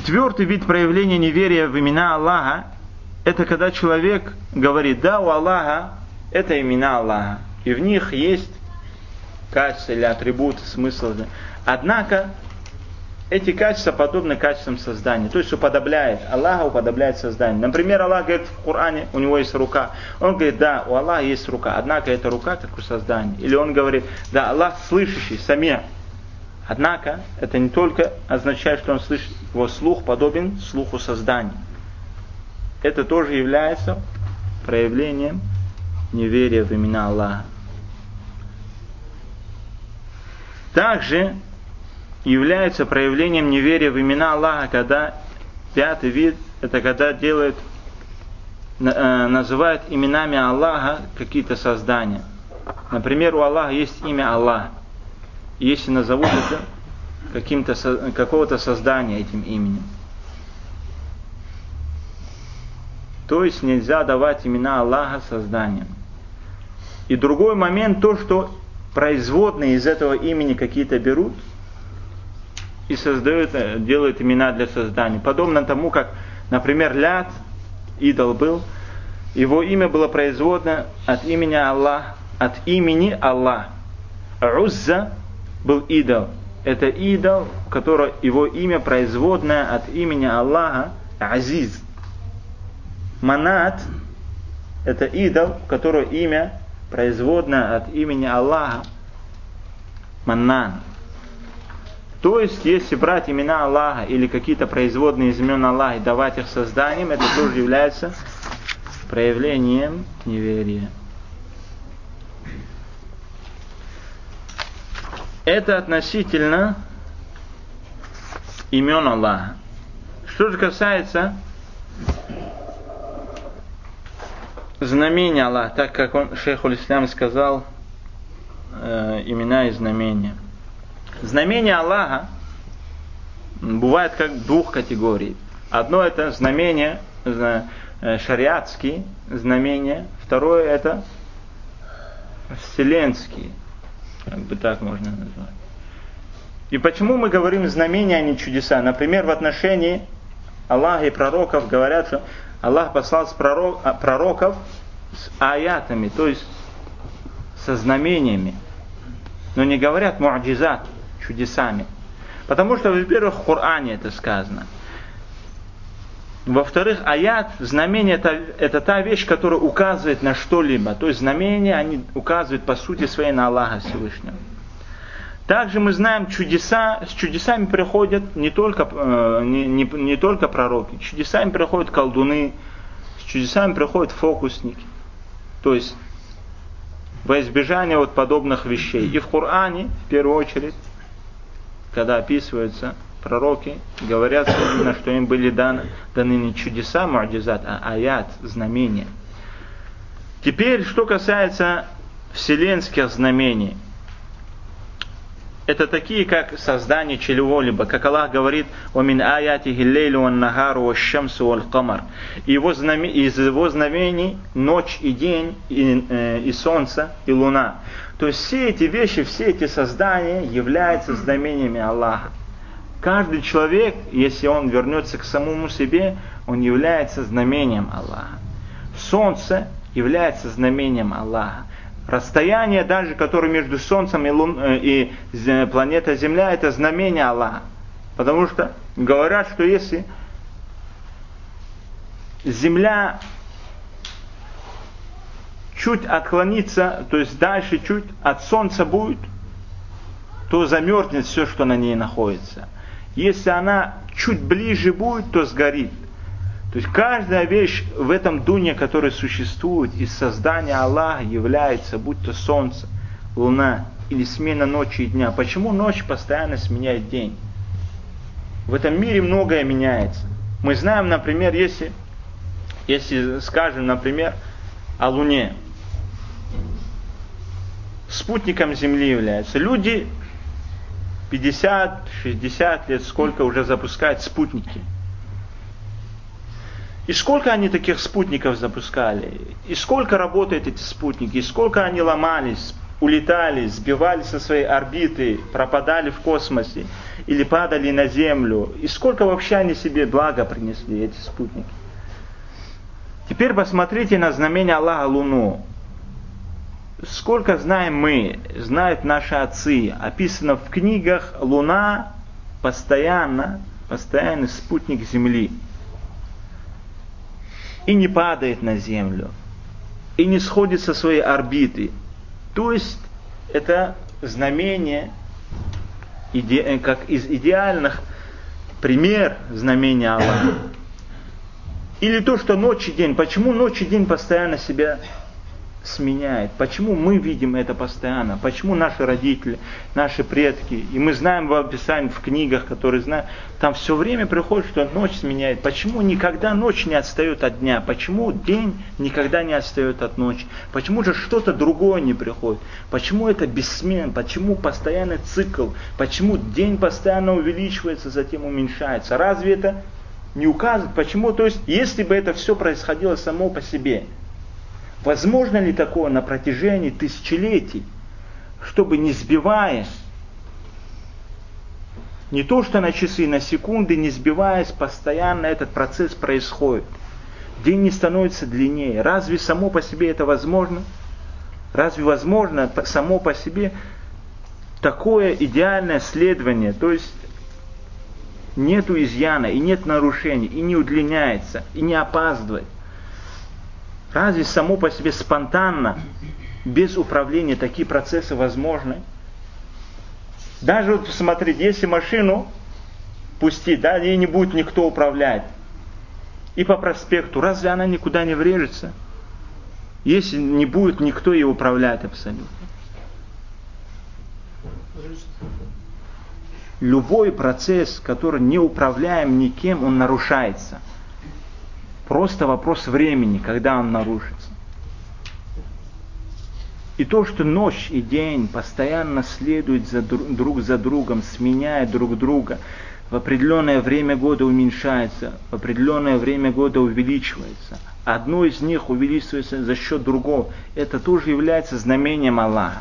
Четвертый вид проявления неверия в имена Аллаха, это когда человек говорит, да, у Аллаха это имена Аллаха, и в них есть качества или атрибуты, смысл. Однако, эти качества подобны качествам создания, то есть уподобляет, Аллаха уподобляет созданию. Например, Аллах говорит в Коране, у него есть рука. Он говорит, да, у Аллаха есть рука, однако эта рука как у создания. Или он говорит, да, Аллах слышащий, самир. Однако, это не только означает, что он слышит, его слух подобен слуху создания. Это тоже является проявлением неверия в имена Аллаха. Также является проявлением неверия в имена Аллаха, когда пятый вид, это когда делают, э, называют именами Аллаха какие-то создания. Например, у Аллаха есть имя Аллах. Если назовут это каким-то, какого-то создания этим именем. То есть нельзя давать имена Аллаха созданиям. И другой момент, то, что производные из этого имени какие-то берут и создают, делают имена для создания. Подобно тому, как, например, Лят, идол был, его имя было производно от имени Аллах, от имени Аллах. Узза был идол. Это идол, у которого его имя производное от имени Аллаха, Азиз. Манат – это идол, у которого имя производное от имени Аллаха, Маннан. То есть, если брать имена Аллаха или какие-то производные из имен Аллаха и давать их созданием, это тоже является проявлением неверия. Это относительно имен Аллаха. Что же касается знамения Аллаха, так как он, шейх аль-Ислам сказал, э, имена и знамения. Знамения Аллаха бывают как двух категорий. Одно это знамения, э, шариатские знамения, второе это вселенские. Как бы так можно назвать. И почему мы говорим знамения, а не чудеса? Например, в отношении Аллаха и пророков говорят, что Аллах послал пророков с аятами, то есть со знамениями. Но не говорят му'джизат, чудесами. Потому что, во-первых, в Коране это сказано. Во-вторых, аят, знамение это, это та вещь, которая указывает на что-либо. То есть знамения, они указывают по сути своей на Аллаха Всевышнего. Также мы знаем, чудеса, с чудесами приходят не только, э, не, не, не только пророки. С чудесами приходят колдуны, с чудесами приходят фокусники. То есть во избежание вот подобных вещей. И в Коране, в первую очередь, когда описываются пророки, говорят именно, что им были даны, даны не чудеса, му'джизат, а аят, знамения. Теперь, что касается вселенских знамений. Это такие, как создание чего-либо. Как Аллах говорит, «Вамин аятихи лейлю ван нахару ваш-шамсу валь-камар». Из его знамений ночь и день, и, э, и солнце, и луна. То есть все эти вещи, все эти создания являются знамениями Аллаха. Каждый человек, если он вернется к самому себе, он является знамением Аллаха. Солнце является знамением Аллаха. Расстояние даже, которое между Солнцем и, Лун, и планетой Земля, это знамение Аллаха. Потому что говорят, что если Земля чуть отклонится, то есть дальше чуть от Солнца будет, то замерзнет все, что на ней находится. Если она чуть ближе будет, то сгорит. То есть каждая вещь в этом дуне, которая существует из создания Аллаха, является, будь то солнце, луна или смена ночи и дня. Почему ночь постоянно сменяет день? В этом мире многое меняется. Мы знаем, например, если, если скажем, например, о Луне. Спутником Земли является. Люди пятьдесят-шестьдесят лет, сколько уже запускают спутники. И сколько они таких спутников запускали, и сколько работают эти спутники, и сколько они ломались, улетали, сбивали со своей орбиты, пропадали в космосе или падали на Землю. И сколько вообще они себе блага принесли, эти спутники. Теперь посмотрите на знамение Аллаха Луну. Сколько знаем мы, знают наши отцы. Описано в книгах, Луна постоянно, постоянный спутник Земли. И не падает на Землю. И не сходит со своей орбиты. То есть, это знамение, иде, как из идеальных пример знамения Аллаха. Или то, что ночь и день. Почему ночь и день постоянно себя сменяет? Почему мы видим это постоянно? Почему наши родители, наши предки, и мы знаем в описании, в книгах, которые знаем, там все время приходит, что ночь сменяет. Почему никогда ночь не отстает от дня? Почему день никогда не отстает от ночи? Почему же что-то другое не приходит? Почему это бессмен? Почему постоянный цикл? Почему день постоянно увеличивается, затем уменьшается? Разве это не указывает? Почему? То есть, если бы это все происходило само по себе, возможно ли такое на протяжении тысячелетий, чтобы не сбиваясь, не то что на часы, на секунды, не сбиваясь, постоянно этот процесс происходит. День не становится длиннее. Разве само по себе это возможно? Разве возможно само по себе такое идеальное следование? То есть нету изъяна, и нет нарушений, и не удлиняется, и не опаздывает. Разве само по себе спонтанно, без управления, такие процессы возможны? Даже вот смотрите, если машину пустить, да, ей не будет никто управлять, и по проспекту, разве она никуда не врежется? Если не будет никто ее управлять абсолютно. Любой процесс, который не управляем никем, он нарушается. Просто вопрос времени, когда он нарушится. И то, что ночь и день постоянно следуют за друг за другом, сменяя друг друга, в определенное время года уменьшается, в определенное время года увеличивается. Одно из них увеличивается за счет другого. Это тоже является знамением Аллаха.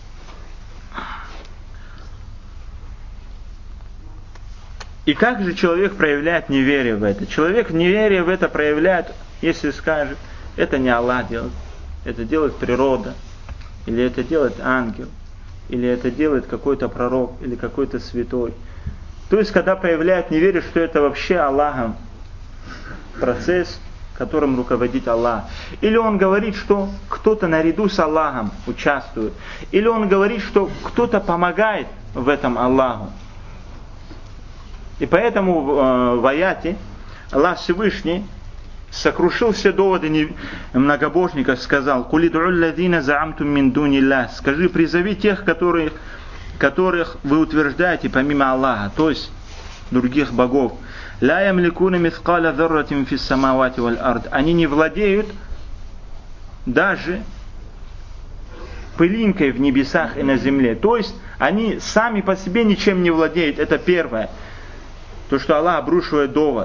И как же человек проявляет неверие в это? Человек неверие в это проявляет, если скажет, это не Аллах делает, это делает природа, или это делает ангел, или это делает какой-то пророк, или какой-то святой. То есть, когда проявляет неверие, что это вообще Аллахом процесс, которым руководит Аллах. Или он говорит, что кто-то наряду с Аллахом участвует. Или он говорит, что кто-то помогает в этом Аллаху. И поэтому э, в аяте Аллах Всевышний сокрушил все доводы многобожников, сказал: «Кули ду'у лладзина за'амтум мин дуниллах». Скажи, призови тех, которых, которых вы утверждаете помимо Аллаха, то есть других богов. «Ла ямликуна мithqala дharратин фис самавати валь ард». Они не владеют даже пылинкой в небесах и на земле. То есть они сами по себе ничем не владеют. Это первое. То, что Аллах обрушивает довод.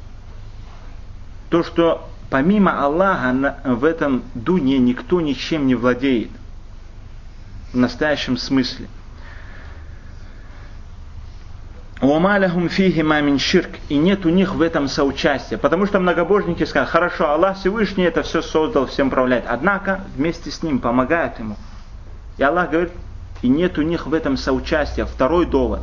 То, что помимо Аллаха в этом дуне никто ничем не владеет. В настоящем смысле. وَمَا لَهُمْ فِيهِمَا مِنْ شِرْكٍ. И нет у них в этом соучастия. Потому что многобожники сказали: хорошо, Аллах Всевышний это все создал, всем управляет. Однако вместе с ним помогают ему. И Аллах говорит: и нет у них в этом соучастия. Второй довод.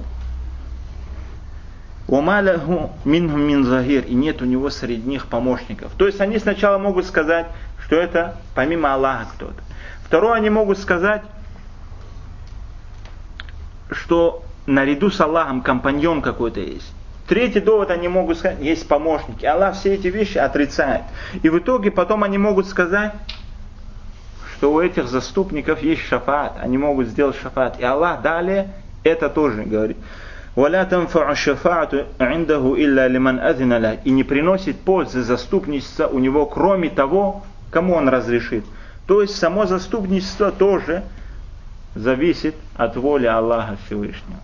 وَمَا لَهُ مِنْهُمْ مِنْ ظَهِيرٍ. И нет у него среди них помощников. То есть они сначала могут сказать, что это помимо Аллаха кто-то. Второе, они могут сказать, что наряду с Аллахом компаньон какой-то есть. Третий довод, они могут сказать, есть помощники. Аллах все эти вещи отрицает. И в итоге потом они могут сказать, что у этих заступников есть шафаат. Они могут сделать шафаат. И Аллах далее это тоже говорит. وَلَا تَنْفَعُ الشَّفَاعَةُ عِنْدَهُ إِلَّا لِمَنْ أَذِنَ لَهُ. И не приносит пользы заступничество у него, кроме того, кому он разрешит. То есть само заступничество тоже зависит от воли Аллаха Всевышнего.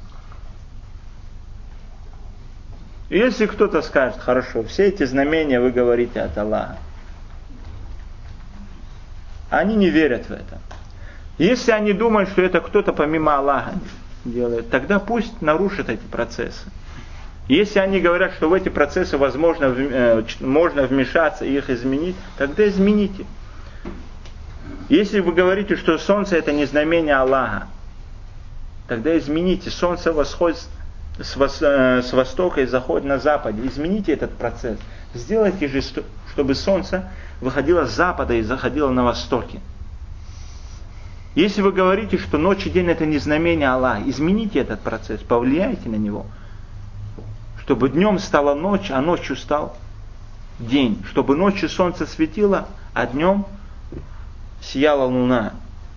Если кто-то скажет: хорошо, все эти знамения вы говорите от Аллаха, они не верят в это. Если они думают, что это кто-то помимо Аллаха делает, тогда пусть нарушат эти процессы. Если они говорят, что в эти процессы возможно, можно вмешаться и их изменить, тогда измените. Если вы говорите, что солнце это не знамение Аллаха, тогда измените. Солнце восходит с, вос, с востока и заходит на западе. Измените этот процесс. Сделайте же, чтобы солнце выходило с запада и заходило на востоке. Если вы говорите, что ночь и день это не знамение Аллаха, измените этот процесс, повлияйте на него. Чтобы днем стала ночь, а ночью стал день. Чтобы ночью солнце светило, а днем сияла луна.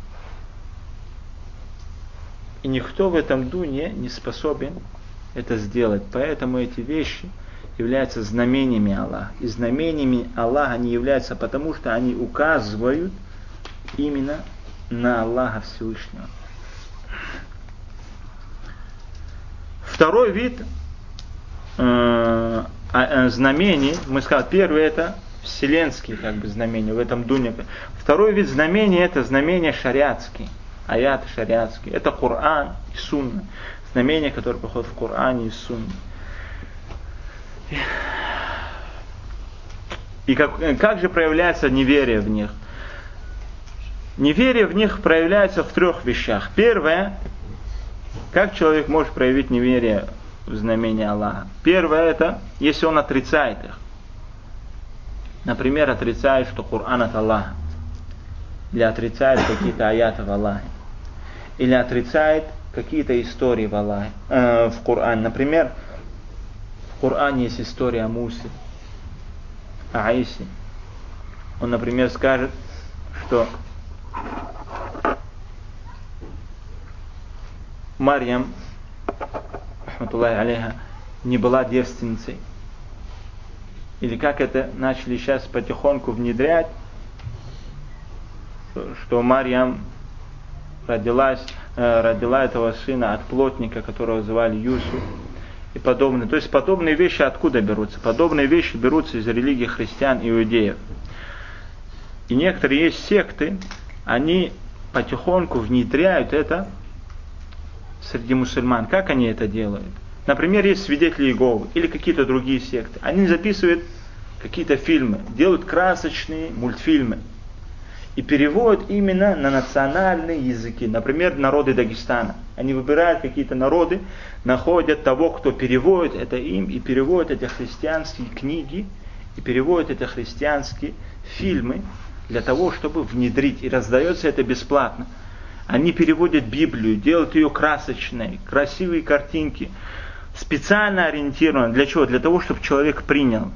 И никто в этом дуне не способен это сделать. Поэтому эти вещи являются знамениями Аллаха. И знамениями Аллаха они являются потому, что они указывают именно на Аллаха Всевышнего. Второй вид э, э, знамений, мы сказали, первый это вселенские как бы, знамения в этом дуне. Второй вид знамений это знамения шариатские, аяты шариатские. Это Коран и Сунна. Знамения, которые приходят в Коране и Сунне. И как, как же проявляется неверие в них? Неверие в них проявляется в трех вещах. Первое, как человек может проявить неверие в знамения Аллаха? Первое это, если он отрицает их. Например, отрицает, что Коран от Аллаха. Или отрицает какие-то аяты в Аллахе. Или отрицает какие-то истории в Аллахе, э, в Коране. Например, в Коране есть история о Мусе, о Исе. Он, например, скажет, что Марьям, рахматуллахи алейха, не была девственницей. Или как это начали сейчас потихоньку внедрять, что Марьям родилась, э, родила этого сына от плотника, которого звали Юсуф, и подобное. То есть подобные вещи откуда берутся? Подобные вещи берутся из религии христиан и иудеев. И некоторые есть секты, они потихоньку внедряют это среди мусульман. Как они это делают? Например, есть свидетели Иеговы или какие-то другие секты. Они записывают какие-то фильмы, делают красочные мультфильмы и переводят именно на национальные языки. Например, народы Дагестана. Они выбирают какие-то народы, находят того, кто переводит это им, и переводят эти христианские книги, и переводят эти христианские фильмы для того, чтобы внедрить. И раздается это бесплатно. Они переводят Библию, делают ее красочной, красивые картинки, специально ориентированы. Для чего? Для того, чтобы человек принял.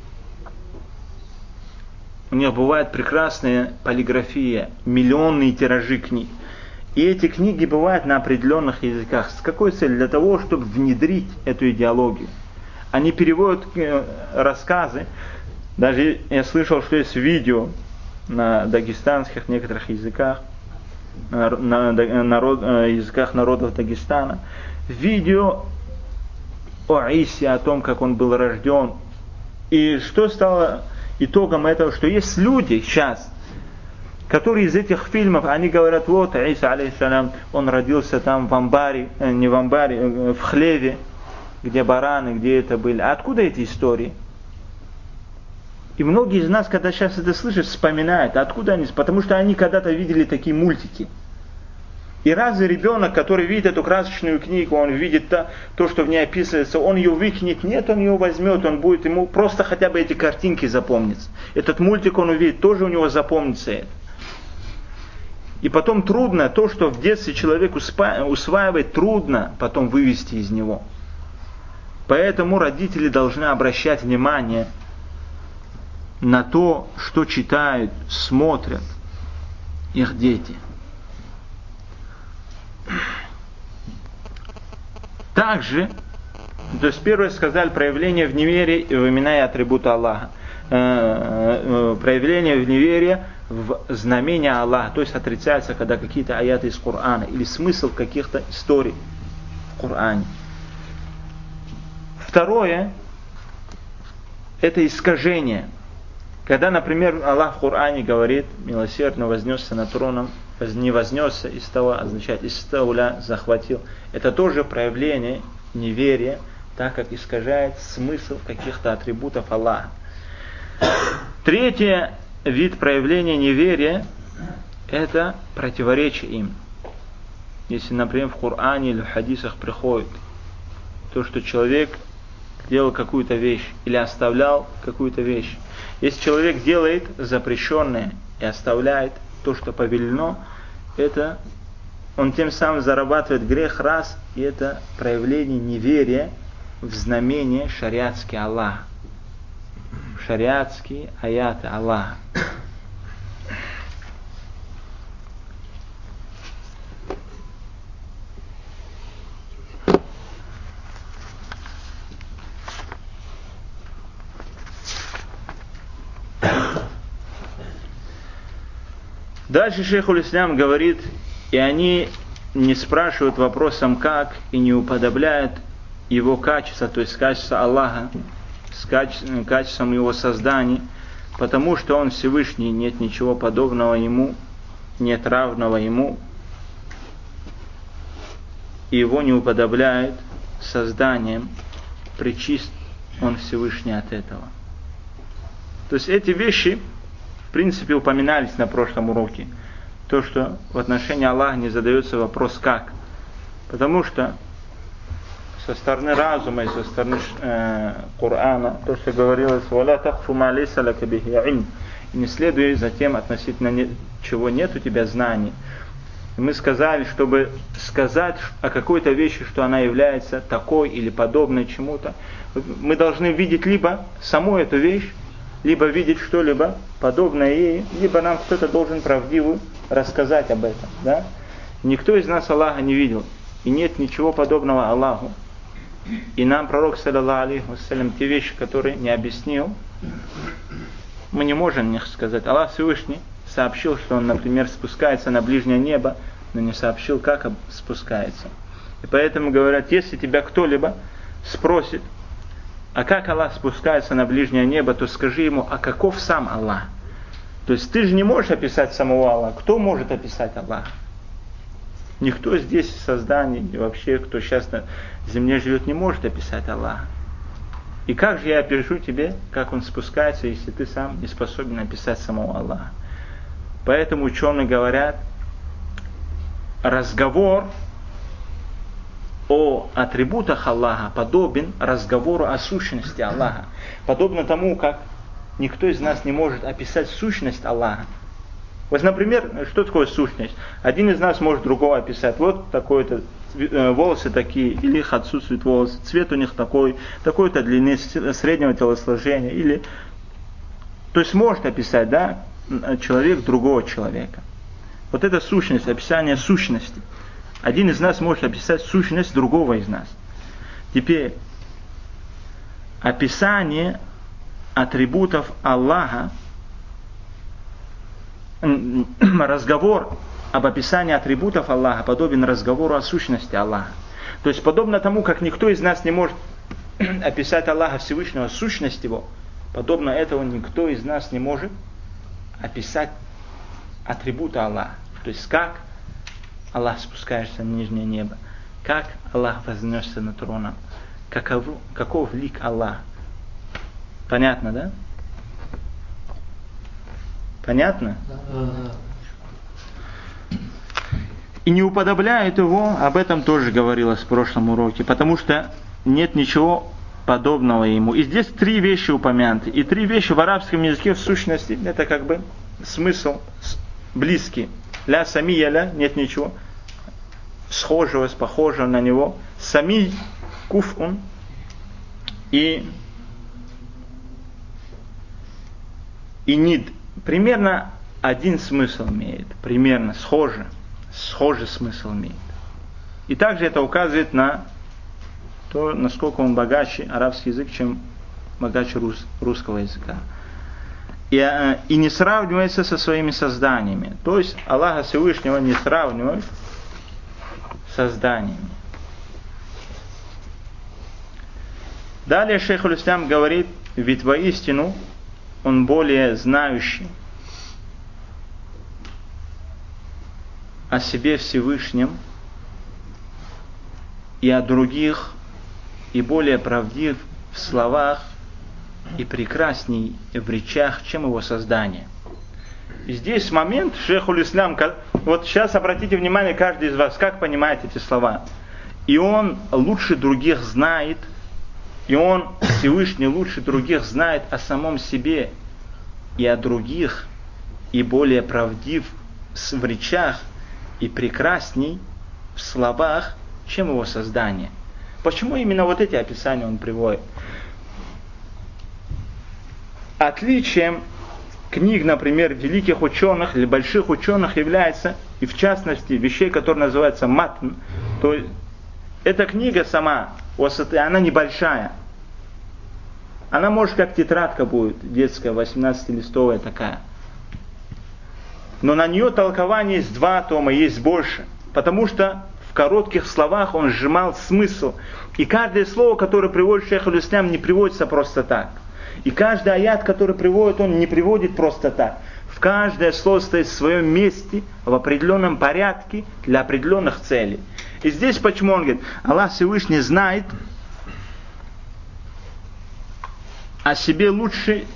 У них бывает прекрасная полиграфия, миллионные тиражи книг. И эти книги бывают на определенных языках. С какой целью? Для того, чтобы внедрить эту идеологию. Они переводят рассказы. Даже я слышал, что есть видео на дагестанских некоторых языках, на, на, на народ, языках народов Дагестана. Видео о Исе, о том, как он был рожден. И что стало итогом этого, что есть люди сейчас, которые из этих фильмов, они говорят, вот Иса, алейхиссалям, он родился там в амбаре, не в амбаре, в хлеве, где бараны, где это были. А откуда эти истории? И многие из нас, когда сейчас это слышат, вспоминают, откуда они? Потому что они когда-то видели такие мультики. И разве ребенок, который видит эту красочную книгу, он видит то, то, что в ней описывается, он ее выкинет? Нет, он ее возьмет, он будет, ему просто хотя бы эти картинки запомнится. Этот мультик он увидит, тоже у него запомнится это. И потом трудно, то, что в детстве человек усваивает, трудно потом вывести из него. Поэтому родители должны обращать внимание на то, что читают, смотрят их дети. Также, то есть первое сказали, проявление в неверии в имена и атрибуты Аллаха. Э, э, проявление в неверии в знамения Аллаха, то есть отрицается, когда какие-то аяты из Корана или смысл каких-то историй в Коране. Второе, это искажение. Когда, например, Аллах в Коране говорит, милосердно вознесся над троном не вознесся, истава означает истауля, захватил. Это тоже проявление неверия, так как искажает смысл каких-то атрибутов Аллаха. Третий вид проявления неверия – это противоречие им. Если, например, в Коране или в хадисах приходит то, что человек делал какую-то вещь или оставлял какую-то вещь. Если человек делает запрещенное и оставляет то, что повелено, это он тем самым зарабатывает грех раз, и это проявление неверия в знамение шариатский Аллах. Шариатские аяты Аллаха. Дальше шейх аль-Ислам говорит, и они не спрашивают вопросом как, и не уподобляют его качества, то есть качество Аллаха, с качеством, качеством его создания, потому что он Всевышний, нет ничего подобного ему, нет равного ему, и его не уподобляют созданием, причист он Всевышний от этого. То есть эти вещи, в принципе, упоминались на прошлом уроке. То, что в отношении Аллаха не задается вопрос «как?». Потому что со стороны разума и со стороны э, Корана, то, что говорилось «Валя такфу ма лейса лака бихи илм», и не следуй за тем, относительно не, чего нет у тебя знаний. И мы сказали, чтобы сказать о какой-то вещи, что она является такой или подобной чему-то, мы должны видеть либо саму эту вещь, либо видеть что-либо подобное ей, либо нам кто-то должен правдиво рассказать об этом. Да? Никто из нас Аллаха не видел, и нет ничего подобного Аллаху. И нам пророк, саллаллаху алейхи вассалям, те вещи, которые не объяснил, мы не можем них сказать. Аллах Всевышний сообщил, что он, например, спускается на ближнее небо, но не сообщил, как спускается. И поэтому говорят, если тебя кто-либо спросит, а как Аллах спускается на ближнее небо, то скажи ему, а каков сам Аллах? То есть ты же не можешь описать самого Аллаха. Кто может описать Аллаха? Никто здесь в создании, и вообще, кто сейчас на земле живет, не может описать Аллаха. И как же я опишу тебе, как он спускается, если ты сам не способен описать самого Аллаха? Поэтому ученые говорят, разговор о атрибутах Аллаха подобен разговору о сущности Аллаха. Подобно тому, как никто из нас не может описать сущность Аллаха. Вот, например, что такое сущность? Один из нас может другого описать. Вот такой-то, волосы такие, или их отсутствует волосы, цвет у них такой, такой-то длины, среднего телосложения. Или... То есть может описать, да, человек другого человека. Вот это сущность, описание сущности. Один из нас может описать сущность другого из нас. Теперь, описание атрибутов Аллаха, разговор об описании атрибутов Аллаха подобен разговору о сущности Аллаха. То есть, подобно тому, как никто из нас не может описать Аллаха Всевышнего, сущность Его, подобно этому никто из нас не может описать атрибуты Аллаха. То есть, как Аллах спускается на нижнее небо, как Аллах вознесся над троном, каков, каков лик Аллаха. Понятно, да? Понятно? И не уподобляет его, об этом тоже говорилось в прошлом уроке, потому что нет ничего подобного ему. И здесь три вещи упомянуты. И три вещи в арабском языке в сущности, это как бы смысл близкий. Ля самия ля, нет ничего схожего, похожего на него. Сами куфун и и нид. Примерно один смысл имеет. Примерно схоже. Схожий смысл имеет. И также это указывает на то, насколько он богаче арабский язык, чем богаче рус, русского языка. И, и не сравнивается со своими созданиями. То есть Аллаха Всевышнего не сравнивают с созданиями. Далее шейх аль-Ислам говорит, ведь воистину он более знающий о себе Всевышнем и о других, и более правдив в словах, и прекрасней в речах, чем его создание. И здесь момент, шейхуль ислам, вот сейчас обратите внимание, каждый из вас, как понимает эти слова. И он лучше других знает, и он, Всевышний, лучше других знает о самом себе и о других, и более правдив в речах, и прекрасней в словах, чем его создание. Почему именно вот эти описания он приводит? Отличием книг, например, великих ученых или больших ученых является, и в частности, вещей, которые называются матн, то есть эта книга сама, она небольшая. Она может как тетрадка будет, детская, восемнадцатилистовая такая. Но на нее толкование есть два тома, есть больше. Потому что в коротких словах он сжимал смысл. И каждое слово, которое приводит шейхуль ислам, не приводится просто так. И каждый аят, который приводит, он не приводит просто так. В каждое слово стоит в своем месте, в определенном порядке, для определенных целей. И здесь почему он говорит, Аллах Всевышний знает о себе лучше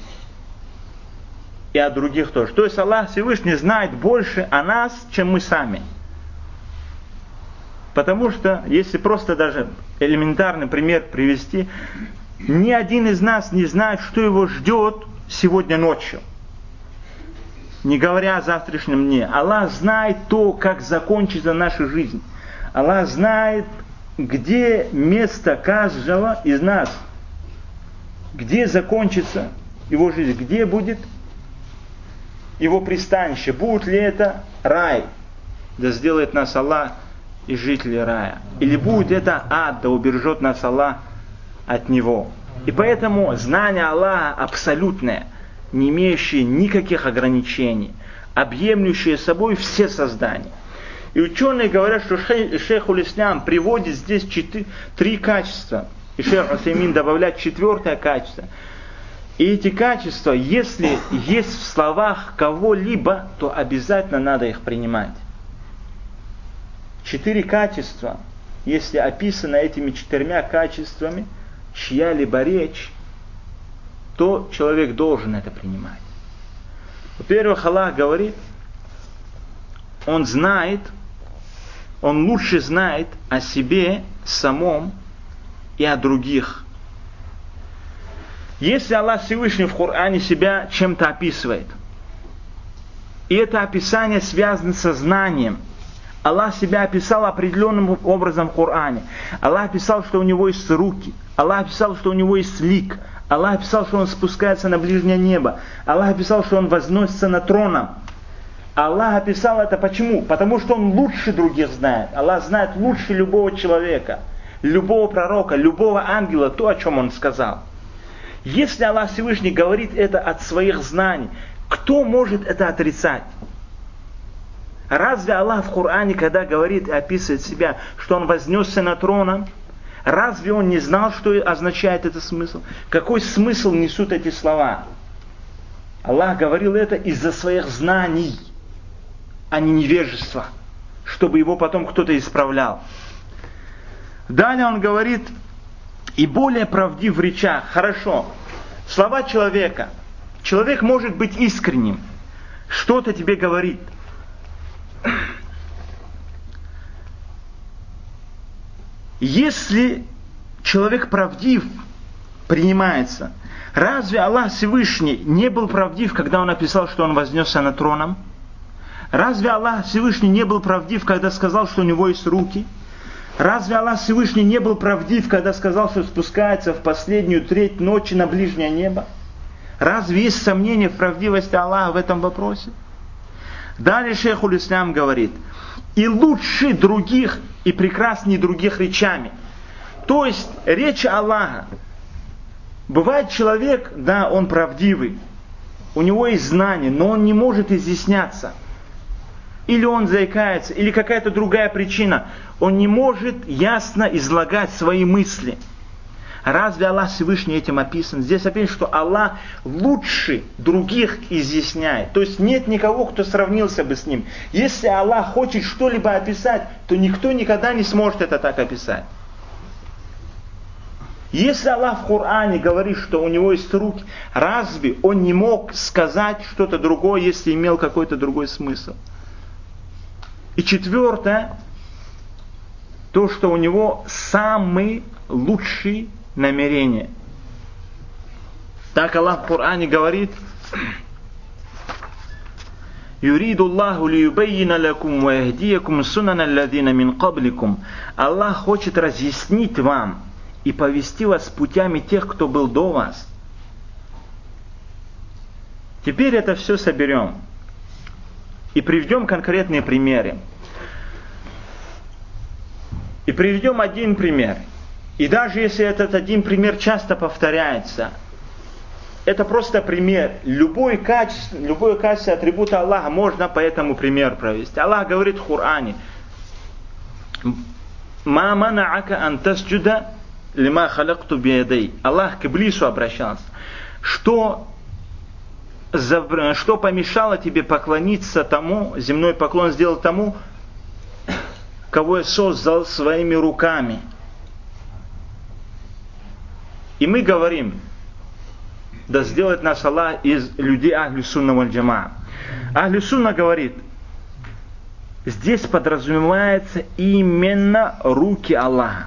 и о других тоже. То есть Аллах Всевышний знает больше о нас, чем мы сами. Потому что, если просто даже элементарный пример привести, ни один из нас не знает, что его ждет сегодня ночью. Не говоря о завтрашнем дне. Аллах знает то, как закончится наша жизнь. Аллах знает, где место каждого из нас. Где закончится его жизнь. Где будет его пристанище. Будет ли это рай. Да сделает нас Аллах и жители рая. Или будет это ад, да убережет нас Аллах от него. И поэтому знание Аллаха абсолютное, не имеющее никаких ограничений, объемлющее собой все создания. И ученые говорят, что шейхуль ислам приводит здесь четыре, три качества. И шейх Усаймин добавляет четвертое качество. И эти качества, если есть в словах кого-либо, то обязательно надо их принимать. Четыре качества, если описано этими четырьмя качествами, чья-либо речь, то человек должен это принимать. Во-первых, Аллах говорит, Он знает, Он лучше знает о себе самом и о других. Если Аллах Всевышний в Коране себя чем-то описывает, и это описание связано со знанием, Аллах себя описал определенным образом в Коране. Аллах описал, что у него есть руки. Аллах описал, что у него есть лик. Аллах описал, что он спускается на ближнее небо. Аллах описал, что он возносится над троном. Аллах описал это почему? Потому что он лучше других знает. Аллах знает лучше любого человека, любого пророка, любого ангела, то, о чем он сказал. Если Аллах Всевышний говорит это от своих знаний, кто может это отрицать? Разве Аллах в Коране, когда говорит и описывает себя, что Он вознесся над троном, разве Он не знал, что означает этот смысл? Какой смысл несут эти слова? Аллах говорил это из-за своих знаний, а не невежества, чтобы его потом кто-то исправлял. Далее Он говорит, и более правдив в речах. Хорошо, слова человека. Человек может быть искренним, что-то тебе говорит. Если человек правдив, принимается, разве Аллах Всевышний не был правдив, когда Он описал, что Он вознесся над троном? Разве Аллах Всевышний не был правдив, когда сказал, что у Него есть руки? Разве Аллах Всевышний не был правдив, когда сказал, что спускается в последнюю треть ночи на ближнее небо? Разве есть сомнение в правдивости Аллаха в этом вопросе? Далее шейхуль ислам говорит, и лучше других, и прекраснее других речами. То есть речь Аллаха. Бывает человек, да, он правдивый, у него есть знание, но он не может изъясняться. Или он заикается, или какая-то другая причина. Он не может ясно излагать свои мысли. Разве Аллах Всевышний этим описан? Здесь описано, что Аллах лучше других изъясняет. То есть нет никого, кто сравнился бы с Ним. Если Аллах хочет что-либо описать, то никто никогда не сможет это так описать. Если Аллах в Коране говорит, что у Него есть руки, разве Он не мог сказать что-то другое, если имел какой-то другой смысл? И четвертое, то, что у Него самые лучшие намерения. Так Аллах в Коране говорит: «Юриду Аллаху лиюбаййина лакум ва яхдиякум сунана аллазина мин кабликум». Аллах хочет разъяснить вам и повести вас путями тех, кто был до вас. Теперь это все соберем и приведем конкретные примеры. И приведем один пример. И даже если этот один пример часто повторяется, это просто пример. Любое качество, любое качество атрибута Аллаха можно по этому примеру провести. Аллах говорит в Коране: «Ма манаака ан тасджуда лима халакту биядей». Аллах к Иблису обращался. Что, что помешало тебе поклониться тому, земной поклон сделать тому, кого я создал своими руками? И мы говорим: да сделает нас Аллах из людей Ахлю Сунна валь Джамаа. Ахлю Сунна говорит, здесь подразумевается именно руки Аллаха.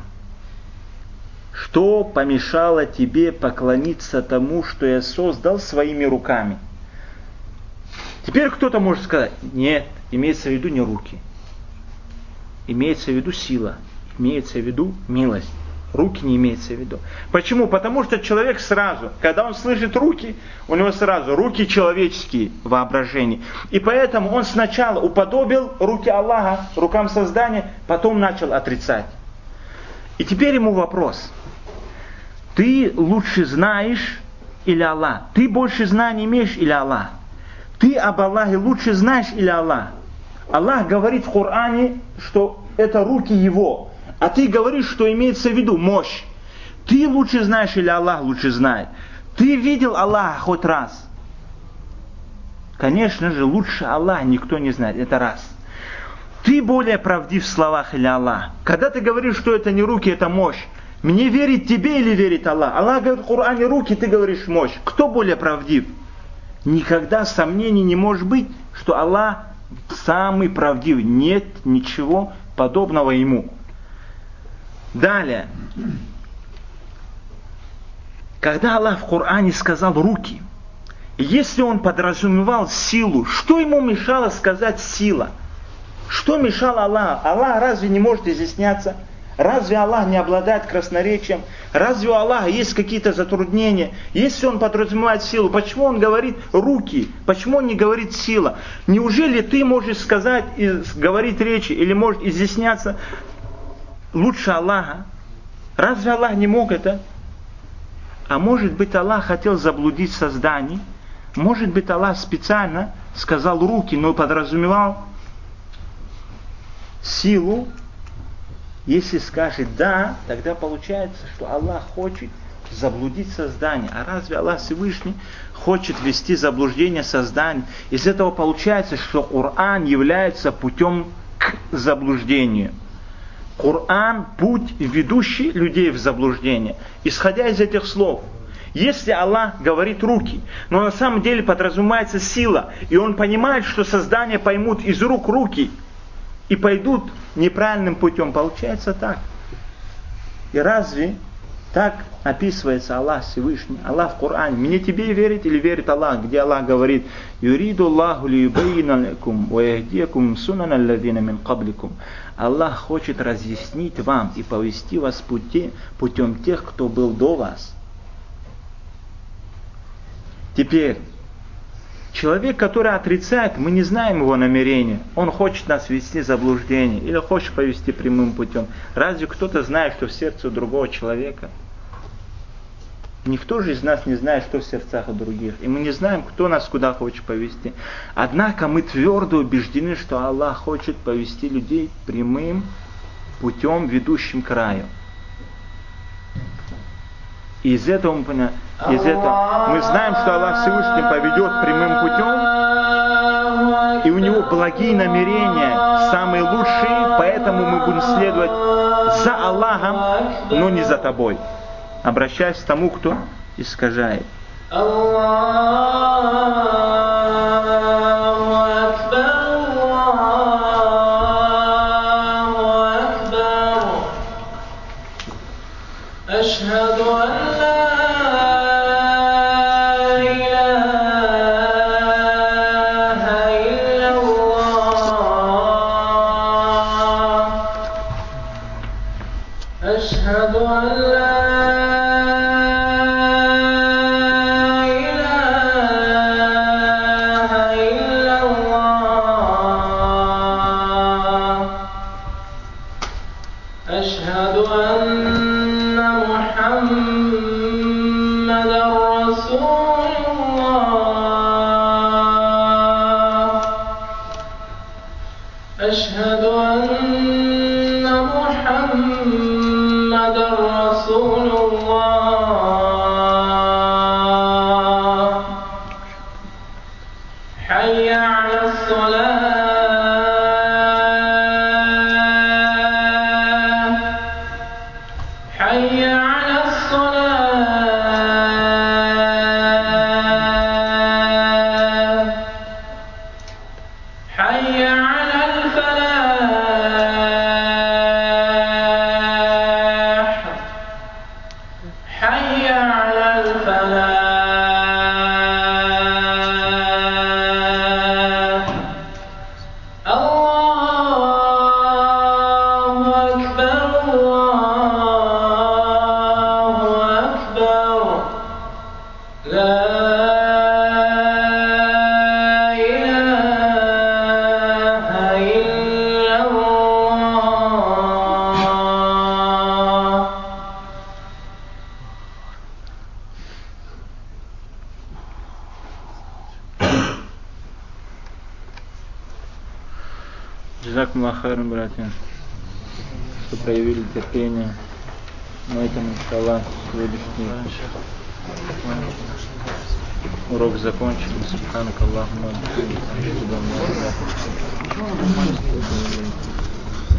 Что помешало тебе поклониться тому, что я создал своими руками? Теперь кто-то может сказать: нет, имеется в виду не руки. Имеется в виду сила, имеется в виду милость. Руки не имеется в виду. Почему? Потому что человек сразу, когда он слышит руки, у него сразу руки человеческие воображения. И поэтому он сначала уподобил руки Аллаха рукам создания, потом начал отрицать. И теперь ему вопрос: ты лучше знаешь или Аллах? Ты больше знаний имеешь или Аллах? Ты об Аллахе лучше знаешь или Аллах? Аллах говорит в Коране, что это руки Его. А ты говоришь, что имеется в виду мощь. Ты лучше знаешь или Аллах лучше знает? Ты видел Аллаха хоть раз? Конечно же, лучше Аллах никто не знает. Это раз. Ты более правдив в словах или Аллах? Когда ты говоришь, что это не руки, это мощь, мне верить тебе или верить Аллах? Аллах говорит в Коране руки, ты говоришь мощь. Кто более правдив? Никогда сомнений не может быть, что Аллах самый правдивый. Нет ничего подобного Ему. Далее. Когда Аллах в Коране сказал руки, если Он подразумевал силу, что Ему мешало сказать сила? Что мешало Аллаху? Аллах разве не может изъясняться? Разве Аллах не обладает красноречием? Разве у Аллаха есть какие-то затруднения? Если Он подразумевает силу, почему Он говорит руки? Почему Он не говорит сила? Неужели ты можешь сказать и говорить речи, или можешь изъясняться лучше Аллаха? Разве Аллах не мог это? А может быть, Аллах хотел заблудить создание? Может быть, Аллах специально сказал руки, но подразумевал силу? Если скажет да, тогда получается, что Аллах хочет заблудить создание. А разве Аллах Всевышний хочет ввести заблуждение создания? Из этого получается, что Коран является путем к заблуждению. Коран – путь, ведущий людей в заблуждение. Исходя из этих слов, если Аллах говорит руки, но на самом деле подразумевается сила, и Он понимает, что создание поймут из рук руки и пойдут неправильным путем, получается так. И разве так описывается Аллах Всевышний? Аллах в Коране. Мне тебе верить или верит Аллах? Где Аллах говорит: «Юриду Аллаху лиюбаййина лакум ва яхдиякум сунана аллазина мин кабликум». Аллах хочет разъяснить вам и повести вас пути, путем тех, кто был до вас. Теперь, человек, который отрицает, мы не знаем его намерения. Он хочет нас ввести в заблуждение или хочет повести прямым путем. Разве кто-то знает, что в сердце у другого человека? Никто же из нас не знает, что в сердцах у других. И мы не знаем, кто нас куда хочет повести. Однако мы твердо убеждены, что Аллах хочет повести людей прямым путем, ведущим к раю. И из этого мы понимаем, из этого мы знаем, что Аллах Всевышний поведет прямым путем, и у него благие намерения, самые лучшие, поэтому мы будем следовать за Аллахом, но не за тобой. Обращаясь к тому, кто искажает. Джазакумуллаху хайран, братья, что проявили терпение. На этом, иншаллах, сегодняшний урок закончен. Субханак Аллахумма.